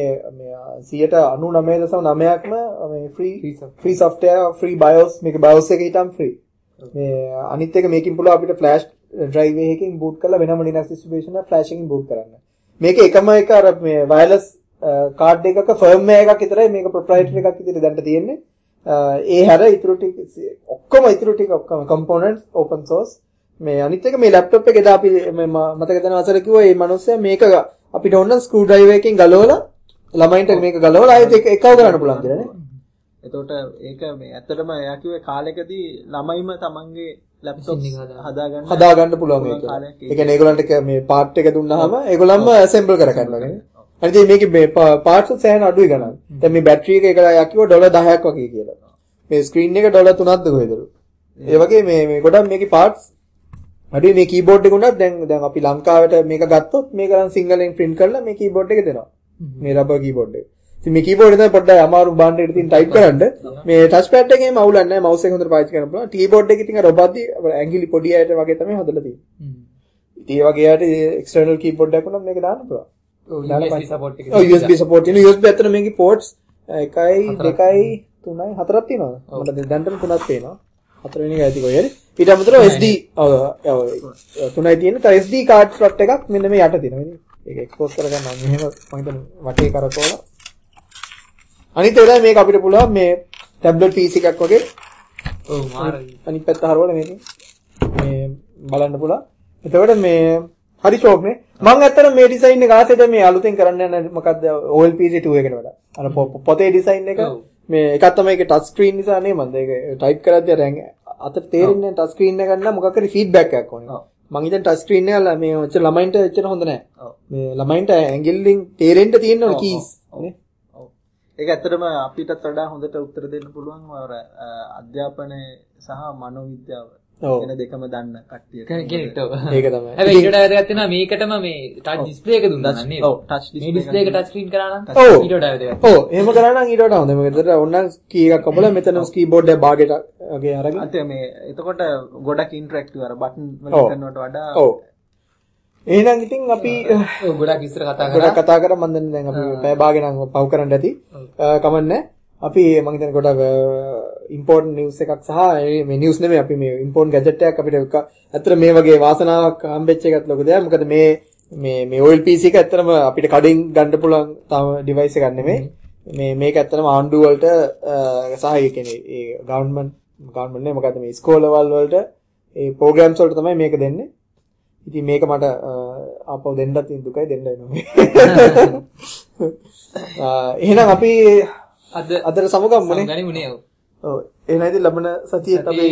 99.9%ක්ම මේ ෆ්‍රී software ෆ්‍රී BIOS මේක BIOS එකේ හිටම් ෆ්‍රී. මේ අනිත් එක මේකෙන් පුළුවන් අපිට flash drive එකකින් boot කරලා වෙනම Linux distribution එක flash එකකින් boot කරන්න. මේක එකම එක අර මේ wireless card එකක firmware එකක් විතරයි මේක proprietary එකක් විදිහට දැන් තියෙන්නේ. ඒ හැර ඉතුරු ටික ඔක්කොම components open source. මේ අනිත් එක මේ laptop එකේ එදා අපි මතක තන අසල කිව්වා මේ මිනිස්සයා මේක අපිට ඕන screw driver එකකින් ගලවලා ළමයින්ට මේක ගලවලා ආයෙත් එකව කරන්න පුළුවන් කියලා නේ. එතකොට ඒක මේ ඇත්තටම එයා කිව්වේ කාලෙකදී ළමයිම තමන්ගේ ලැප්ටොප් හදාගන්න පුළුවන් ඒක. ඒ කියන්නේ ඒගොල්ලන්ට මේ පාර්ට් එක දුන්නාම ඒගොල්ලන්ම ඇසෙම්බල් කරගන්නවා නේ. අනිත් මේකේ මේ පාර්ට්ස් සෑහෙන අඩුයි ගණන්. දැන් මේ බැටරි එක එයා කිව්වා $10ක් වගේ කියලා. මේ ස්ක්‍රීන් එක $3ක්ද කොහෙදලු. ඒ වගේ මේ ගොඩක් මේකේ පාර්ට්ස් අඩුයි. මේ කීබෝඩ් එක උනත් දැන් අපි ලංකාවට මේක ගත්තොත් මේක නම් සිංහලෙන් print කරලා මේ කීබෝඩ් එක දෙනවා. මේ රබර් කීබෝඩ් එක. ඉතින් මේ කීබෝඩ් එක තමයි පොඩ්ඩක් අමාරු බාන්න එකට තියෙන ටයිප් කරන්න. මේ ටච් පැඩ් එකේම අවුලක් නැහැ. මවුස් එක හොඳට පාවිච්චි කරන්න පුළුවන්. කීබෝඩ් එක ඉතින් අර ඔබද්දි ඇඟිලි පොඩි අයට වගේ තමයි හදලා තියෙන්නේ. ඉතින් ඒ වගේ අයට එක්ස්ටර්නල් කීබෝඩ් එකක් උනත් මේක දාන්න පුළුවන්. USB support එක. USB support තියෙන USB ඇත්තට මේකේ ports 1 2 3 4ක් තියෙනවා. මට දැන්ටම 3ක් පේනවා. 4 වෙනි එක ඇති කොහේ හරි. ඊට අමතරව SD 3යි තියෙන. තව SD card slot එකක් මෙන්න මේ යට තියෙනවා. ඒක එක්ස්පෝස් කරගන්න නම් මෙහෙම මම හිතන්නේ වටේ කරකවලා. අනිත් ඒවා මේක අපිට පුළුවන් මේ ටැබ්ලට් PC එකක් වගේ. ඔව් මාරයි. අනිත් පැත්ත හරවලා මේකෙන් මේ බලන්න පුළුවන්. එතකොට මේ හරි ෂෝක් නේ. මම ඇත්තට මේ ඩිසයින් එක ආසෙද මේ අලුතෙන් කරන්න යන මොකක්ද OLPG 2 එකට වඩා. අර පොතේ ඩිසයින් එක මේ එකක් තමයි ඒක ටච් ස්ක්‍රීන් නිසා නේ මන්ද ඒක ටයිප් කරද්දී අර අතට තේරෙන්නේ ටච් ස්ක්‍රීන් එක ගන්න මොකක් හරි ෆීඩ්බැක් එකක් ඕනේ. මං හිතන්නේ ටච් ස්ක්‍රීන් එක මේ ඔච්චර ළමයින්ට එච්චර හොඳ නැහැ. මේ ළමයින්ට ඇඟිල්ලෙන් තේරෙන්න තියෙන ඕන කීස් නේ. ඔව්. ඒක ඇත්තටම අපිටත් වඩා හොඳට උත්තර දෙන්න පුළුවන් අර අධ්‍යාපනය සහ මනෝවිද්‍යාව. එන දෙකම දන්න කට්ටිය. කෙනෙක්ට. ඒක තමයි. හැබැයි ඊට වඩා වැදගත් වෙනවා මේකටම මේ ටච් ඩිස්ප්ලේ එක දුන්නා නේද? ඔව් ටච් ඩිස්ප්ලේ. මේ ඩිස්ප්ලේ එක ටච් ස්ක්‍රීන් කරා නම් ඊට වඩා වැදගත්. ඔව් එහෙම කරා නම් ඊට වඩා හොඳයි. මොකද ඕන්න කී එකක් ඔබලා මෙතන කීබෝඩ් එක භාගයට වගේ අරගෙන. අත මේ එතකොට ගොඩක් ඉන්ටරැක්ටිව් අර බටන් වලින් කරනවට වඩා. ඔව්. එහෙනම් ඉතින් අපි ගොඩක් ඉස්සර කතා කරා මම දන්නේ දැන් අපි පැය භාගෙ නම් පව් කරන්න ඇති. කමන්නේ. අපි මම හිතන්නේ ගොඩක් ඉම්පෝර්ටන්ට් නිවුස් එකක් සහ මේ නිවුස් නෙමෙයි අපි මේ ඉම්පෝර්ටන්ට් ගැජට් එකක් අපිට ඇත්තට මේ වගේ වාසනාවක් හම්බෙච්ච එකත් ලොකු දෙයක්. මොකද මේ OL PC එක ඇත්තටම අපිට කඩින් ගන්න පුළුවන් තාම ඩිවයිස් එකක් නෙමෙයි. මේක ඇත්තටම ආණ්ඩුව වලට සහ ඒ කියන්නේ ඒ ගවර්න්මන්ට් නේ මොකද මේ ස්කෝලවල් වලට ඒ ප්‍රෝග්‍රෑම්ස් වලට තමයි මේක දෙන්නේ. ඉතින් මේක මට ආපහු දෙන්නත් දුකයි දෙන්න වෙනවා. එහෙනම් අපි අදට සමුගම්මනේ. ගනිමුනේ. ඔව්. එහෙනම් ඉතින් ලබන සතියේ අපි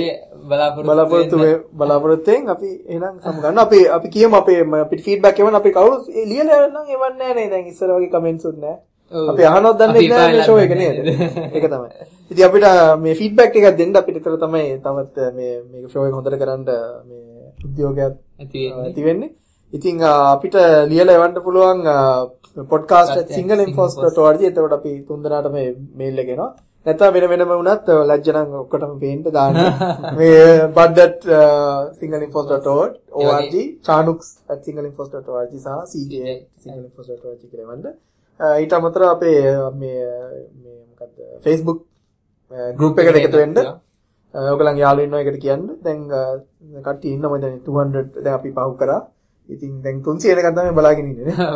බලාපොරොත්තුෙන් අපි එහෙනම් සමුගන්න. අපි කියමු අපිට ෆීඩ්බැක් එවන්න අපි කවුරු ලියලා නම් එවන්නේ නැහැ නේ. දැන් ඉස්සර වගේ කමෙන්ට්ස් උත් නැහැ. අපි අහනවත් දන්නේ නැහැ මේ ෂෝ එක නේද? ඒක තමයි. ඉතින් අපිට මේ ෆීඩ්බැක් ටිකක් දෙන්න අපිට ඒතර තමයි තවත් මේක ෂෝ එක හොඳට කරන්න මේ උද්‍යෝගයක් ඇති වෙන්නේ. ඉතින් අපිට ලියලා එවන්න පුළුවන් podcast@sinhaleinfos.org. එතකොට අපි තුන්දෙනාට මේ මේල් එක එනවා. නැත්නම් වෙනම වුණත් ලැජ්ජ නම් ඔක්කොටම පේන්න දාන්න. මේ budget@sinhaleinfos.org chanuks@sinhaleinfos.org සහ cj@sinhaleinfos.org කියලා වන්ද. ඊට අමතරව අපේ මේ මොකද්ද Facebook group එකට එකතු වෙන්න. ඔයගලන් යාළුවෝ ඉන්නවා එකට කියන්න. දැන් කට්ටිය ඉන්නවා මම දැන් 200 දැන් අපි පහු කරා. ඉතින් දැන් 300 වෙනකන් තමයි බලාගෙන ඉන්නේ නේ.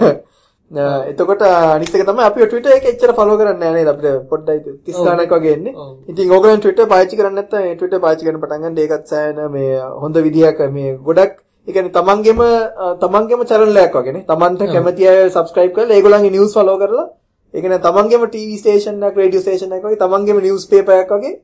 එතකොට අනිත් එක තමයි අපි Twitter එකේ එච්චර follow කරන්නේ නැහැ නේද? අපිට පොඩ්ඩයි 30 ගණනක් වගේ එන්නේ. ඉතින් ඕගොල්ලන් Twitter පාවිච්චි කරන්නේ නැත්නම් ඒ Twitter පාවිච්චි කරන්න පටන් ගන්න ඒකත් සෑහෙන මේ හොඳ විදිහක් මේ ගොඩක් ඒ කියන්නේ තමන්ගේම channel එකක් වගේ නේ. තමන්ට කැමති අය subscribe කරලා ඒගොල්ලන්ගේ news follow කරලා ඒ කියන්නේ තමන්ගේම TV station එකක් radio station එකක් වගේ තමන්ගේම newspaper එකක් වගේ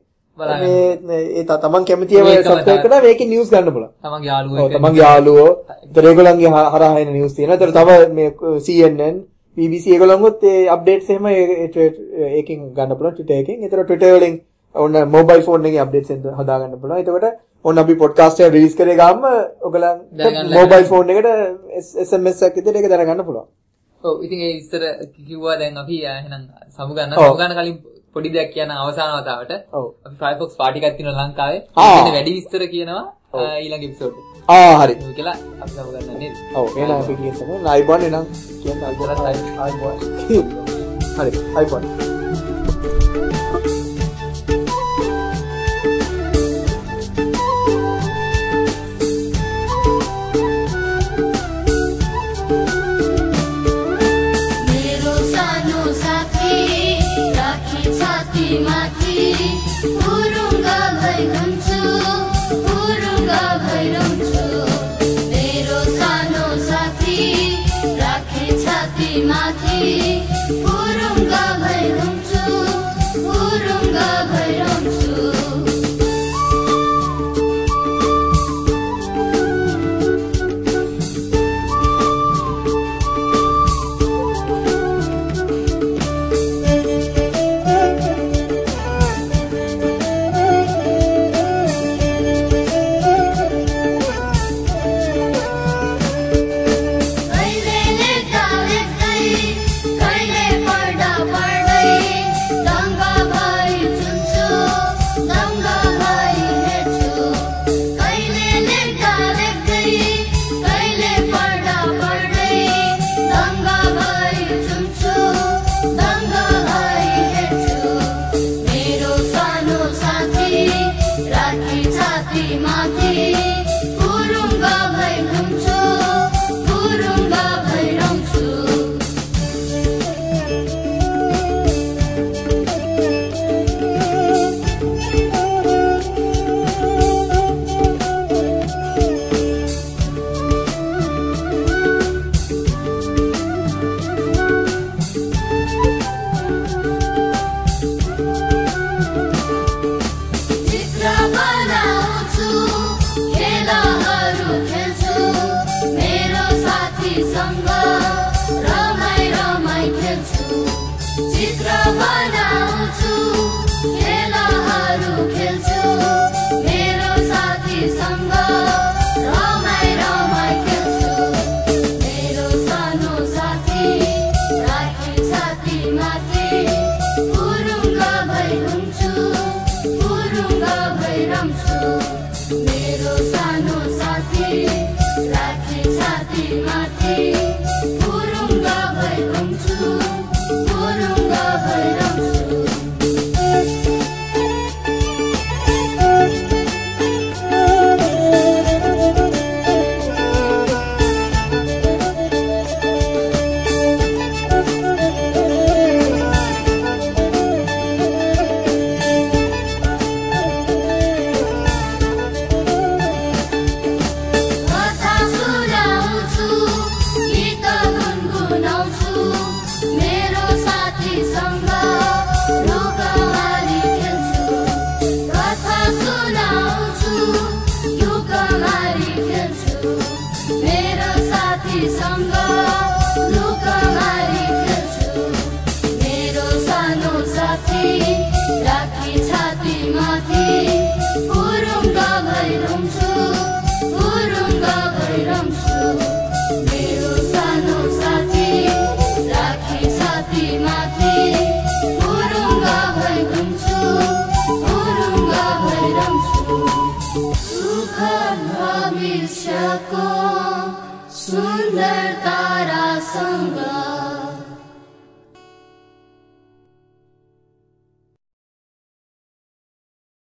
මේ තමන් කැමති ඒවා subscribe කරලා මේකේ news ගන්න පුළුවන්. තමන්ගේ යාළුවෝ ඒතර ඒගොල්ලන්ගේ හරහා එන news තියෙනවා. ඒතර තව මේ CNN BBC ඒගොල්ලන්ගොත් ඒ updates එහෙම ඒකෙන් ගන්න පුළුවන් Twitter එකෙන්. ඒතර Twitter වලින් ඔන්න mobile phone එකේ updates හදා ගන්න පුළුවන්. එතකොට ඔන්න අපි podcast එක release කරේ ගාම ඔයගලන් mobile phone එකට SMS එකක් විතර ඒක දරගන්න පුළුවන්. ඔව් ඉතින් ඒ ඉස්සර කිව්වා දැන් අපි එහෙනම් සමුගන්න කලින් පොඩි දෙයක් කියන අවසාන වතාවට අපි Firefox පාටි එකක් තියෙනවා ලංකාවේ. ඒක වැඩි විස්තර කියනවා ඊළඟ එපිසෝඩ් එකේ. හරි. කියලා අපි සමුගන්න නේද? ඔව් එහෙනම් අපි කියමු iPhone එනම් කියන iPhone. හරි iPhone. Mati, urunga bhai rumchu, urunga साथीसँग रमाई रमाई खेल्छु चित्र बनाउँछु खेलहरू खेल्छु मेरो साथीसँग रमाई रमाई खेल्छु मेरो सानो साथी राखी छाती माथि पुरुङ्ग भई घुम्छु पुरुङ्ग भई रम्छु मेरो सानो साथी राखी छाती माथि पुरुङ्ग भई घुम्छु पुरुङ्ग भई रम्छु कथा सुनाउँछु गीत गुनगुनाउँछु मेरो साथीसँग लुकमारी खेल्छु कथा सुनाउँछु लुकमारी खेल्छु मेरो साथीसँग लुकमारी खेल्छु मेरो सानो साथी राखी छाती माथि पुरुङ्ग भई घुम्छु पुरुङ्ग भई रम्छु मेरो सानो साथी राखी छाती माथि पुरुङ्ग भई घुम्छु पुरुङ्ग भई रम्छु सुख भविष्यको सुन्दर तारासँग